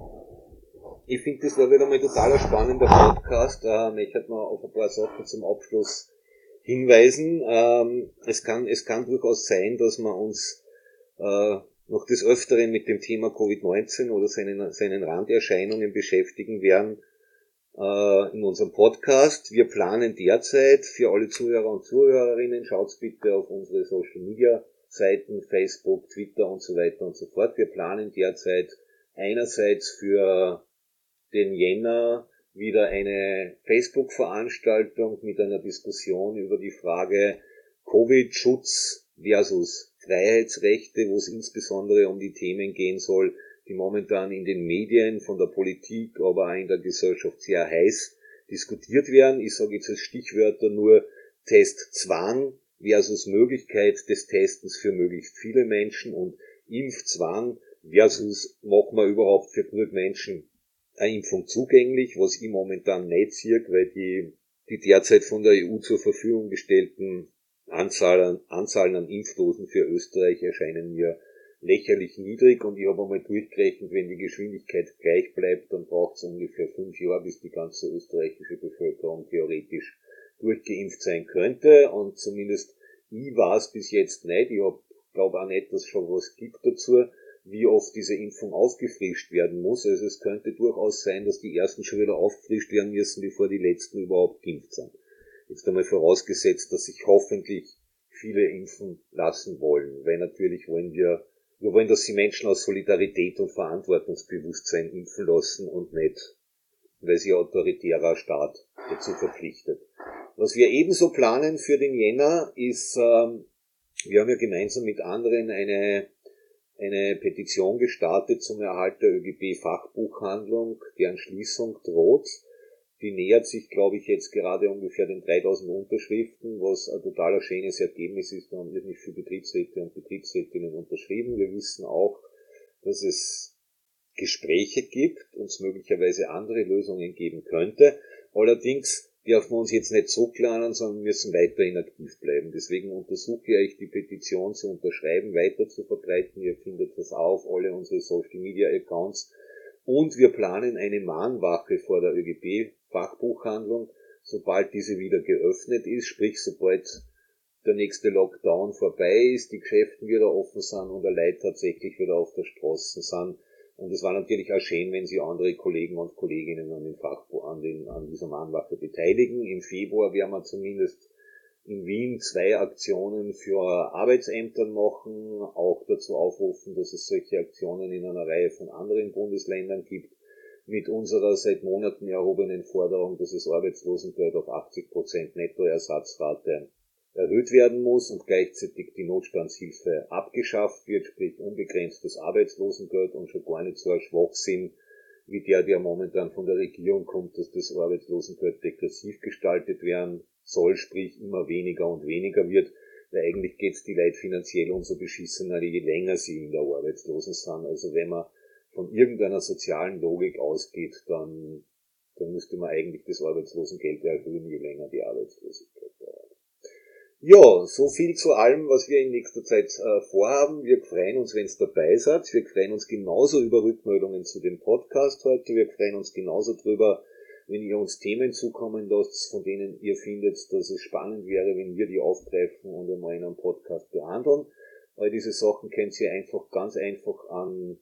Ich finde, das war wieder mal total ein spannender Podcast. Ähm, ich hätte noch auf ein paar Sachen zum Abschluss hinweisen. Ähm, es kann, es kann durchaus sein, dass wir uns äh, noch des Öfteren mit dem Thema Covid neunzehn oder seinen, seinen Randerscheinungen beschäftigen werden äh, in unserem Podcast. Wir planen derzeit für alle Zuhörer und Zuhörerinnen, schaut bitte auf unsere Social Media Seiten, Facebook, Twitter und so weiter und so fort. Wir planen derzeit einerseits für den Jänner wieder eine Facebook-Veranstaltung mit einer Diskussion über die Frage Covid-Schutz versus Freiheitsrechte, wo es insbesondere um die Themen gehen soll, die momentan in den Medien, von der Politik, aber auch in der Gesellschaft sehr heiß diskutiert werden. Ich sage jetzt als Stichwörter nur Testzwang versus Möglichkeit des Testens für möglichst viele Menschen und Impfzwang versus machen wir überhaupt für genug Menschen eine Impfung zugänglich, was ich momentan nicht sehe, weil die, die derzeit von der E U zur Verfügung gestellten Anzahl an, Anzahlen an Impfdosen für Österreich erscheinen mir lächerlich niedrig und ich habe einmal durchgerechnet, wenn die Geschwindigkeit gleich bleibt, dann braucht es ungefähr fünf Jahre, bis die ganze österreichische Bevölkerung theoretisch durchgeimpft sein könnte und zumindest ich weiß bis jetzt nicht, ich glaube auch nicht, dass es schon was gibt dazu, wie oft diese Impfung aufgefrischt werden muss. Also es könnte durchaus sein, dass die ersten schon wieder aufgefrischt werden müssen, bevor die letzten überhaupt geimpft sind. Jetzt einmal vorausgesetzt, dass sich hoffentlich viele impfen lassen wollen, weil natürlich wollen wir, wir wollen, dass sie Menschen aus Solidarität und Verantwortungsbewusstsein impfen lassen und nicht, weil sie autoritärer Staat dazu verpflichtet. Was wir ebenso planen für den Jänner ist, ähm, wir haben ja gemeinsam mit anderen eine, eine Petition gestartet zum Erhalt der ÖGB-Fachbuchhandlung, deren Schließung droht. Die nähert sich, glaube ich, jetzt gerade ungefähr den dreitausend Unterschriften, was ein totaler schönes Ergebnis ist. Da haben wir nicht für Betriebsräte und Betriebsrätinnen unterschrieben. Wir wissen auch, dass es Gespräche gibt und es möglicherweise andere Lösungen geben könnte. Allerdings dürfen wir uns jetzt nicht zurücklehnen, sondern müssen weiterhin aktiv bleiben. Deswegen untersuche ich, die Petition zu unterschreiben, weiter zu verbreiten. Ihr findet das auf alle unsere Social Media Accounts. Und wir planen eine Mahnwache vor der ÖGB-Fachbuchhandlung, sobald diese wieder geöffnet ist, sprich sobald der nächste Lockdown vorbei ist, die Geschäfte wieder offen sind und die Leute tatsächlich wieder auf der Straße sind. Und es war natürlich auch schön, wenn Sie andere Kollegen und Kolleginnen an den Fachbuch, an, den, an dieser Mahnwache beteiligen. Im Februar werden wir zumindest in Wien zwei Aktionen für Arbeitsämter machen, auch dazu aufrufen, dass es solche Aktionen in einer Reihe von anderen Bundesländern gibt, mit unserer seit Monaten erhobenen Forderung, dass das Arbeitslosengeld auf achtzig Prozent Nettoersatzrate erhöht werden muss und gleichzeitig die Notstandshilfe abgeschafft wird, sprich unbegrenztes Arbeitslosengeld und schon gar nicht so ein Schwachsinn wie der, der momentan von der Regierung kommt, dass das Arbeitslosengeld degressiv gestaltet werden soll, sprich immer weniger und weniger wird, weil eigentlich geht's die Leute finanziell umso beschissener, je länger sie in der Arbeitslosen sind. Also wenn man von irgendeiner sozialen Logik ausgeht, dann, dann müsste man eigentlich das Arbeitslosengeld erhöhen, je länger die Arbeitslosigkeit dauert. Ja, so viel zu allem, was wir in nächster Zeit äh, vorhaben. Wir freuen uns, wenn ihr dabei seid. Wir freuen uns genauso über Rückmeldungen zu dem Podcast heute. Wir freuen uns genauso drüber, wenn ihr uns Themen zukommen lasst, von denen ihr findet, dass es spannend wäre, wenn wir die aufgreifen und einmal in einem Podcast behandeln. All diese Sachen könnt ihr einfach ganz einfach an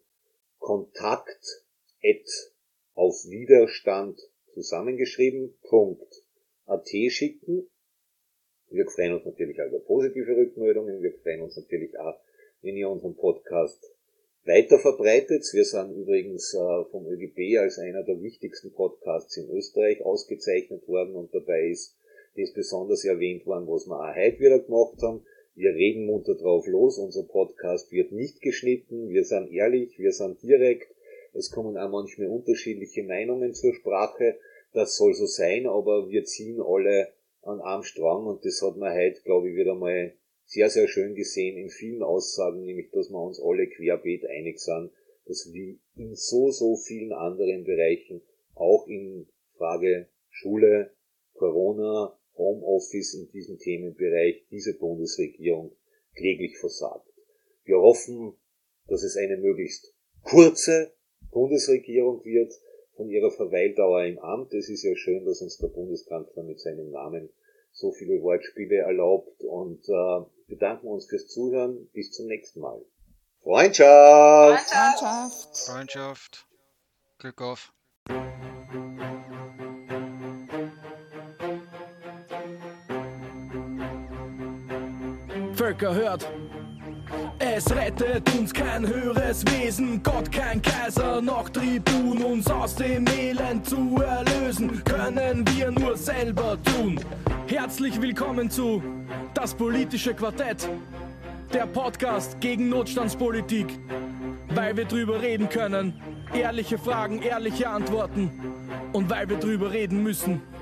Kontakt at auf Widerstand zusammengeschrieben .at schicken. Wir freuen uns natürlich auch über positive Rückmeldungen. Wir freuen uns natürlich auch, wenn ihr unseren Podcast weiter verbreitet. Wir sind übrigens äh, vom ÖGB als einer der wichtigsten Podcasts in Österreich ausgezeichnet worden und dabei ist das besonders erwähnt worden, was wir auch heute wieder gemacht haben. Wir reden munter drauf los. Unser Podcast wird nicht geschnitten. Wir sind ehrlich, wir sind direkt. Es kommen auch manchmal unterschiedliche Meinungen zur Sprache. Das soll so sein, aber wir ziehen alle an einem Strang und das hat man heute, glaube ich, wieder mal sehr, sehr schön gesehen in vielen Aussagen, nämlich, dass wir uns alle querbeet einig sind, dass wie in so, so vielen anderen Bereichen, auch in Frage Schule, Corona, Homeoffice, in diesem Themenbereich, diese Bundesregierung kläglich versagt. Wir hoffen, dass es eine möglichst kurze Bundesregierung wird, von ihrer Verweildauer im Amt. Es ist ja schön, dass uns der Bundeskanzler mit seinem Namen so viele Wortspiele erlaubt und äh, bedanken uns fürs Zuhören. Bis zum nächsten Mal. Freundschaft! Freundschaft. Freundschaft. Glück auf. Völker hört. Es rettet uns kein höheres Wesen, Gott kein Kaiser, noch Tribun, uns aus dem Elend zu erlösen, können wir nur selber tun. Herzlich willkommen zu Das politische Quartett, der Podcast gegen Notstandspolitik, weil wir drüber reden können, ehrliche Fragen, ehrliche Antworten und weil wir drüber reden müssen.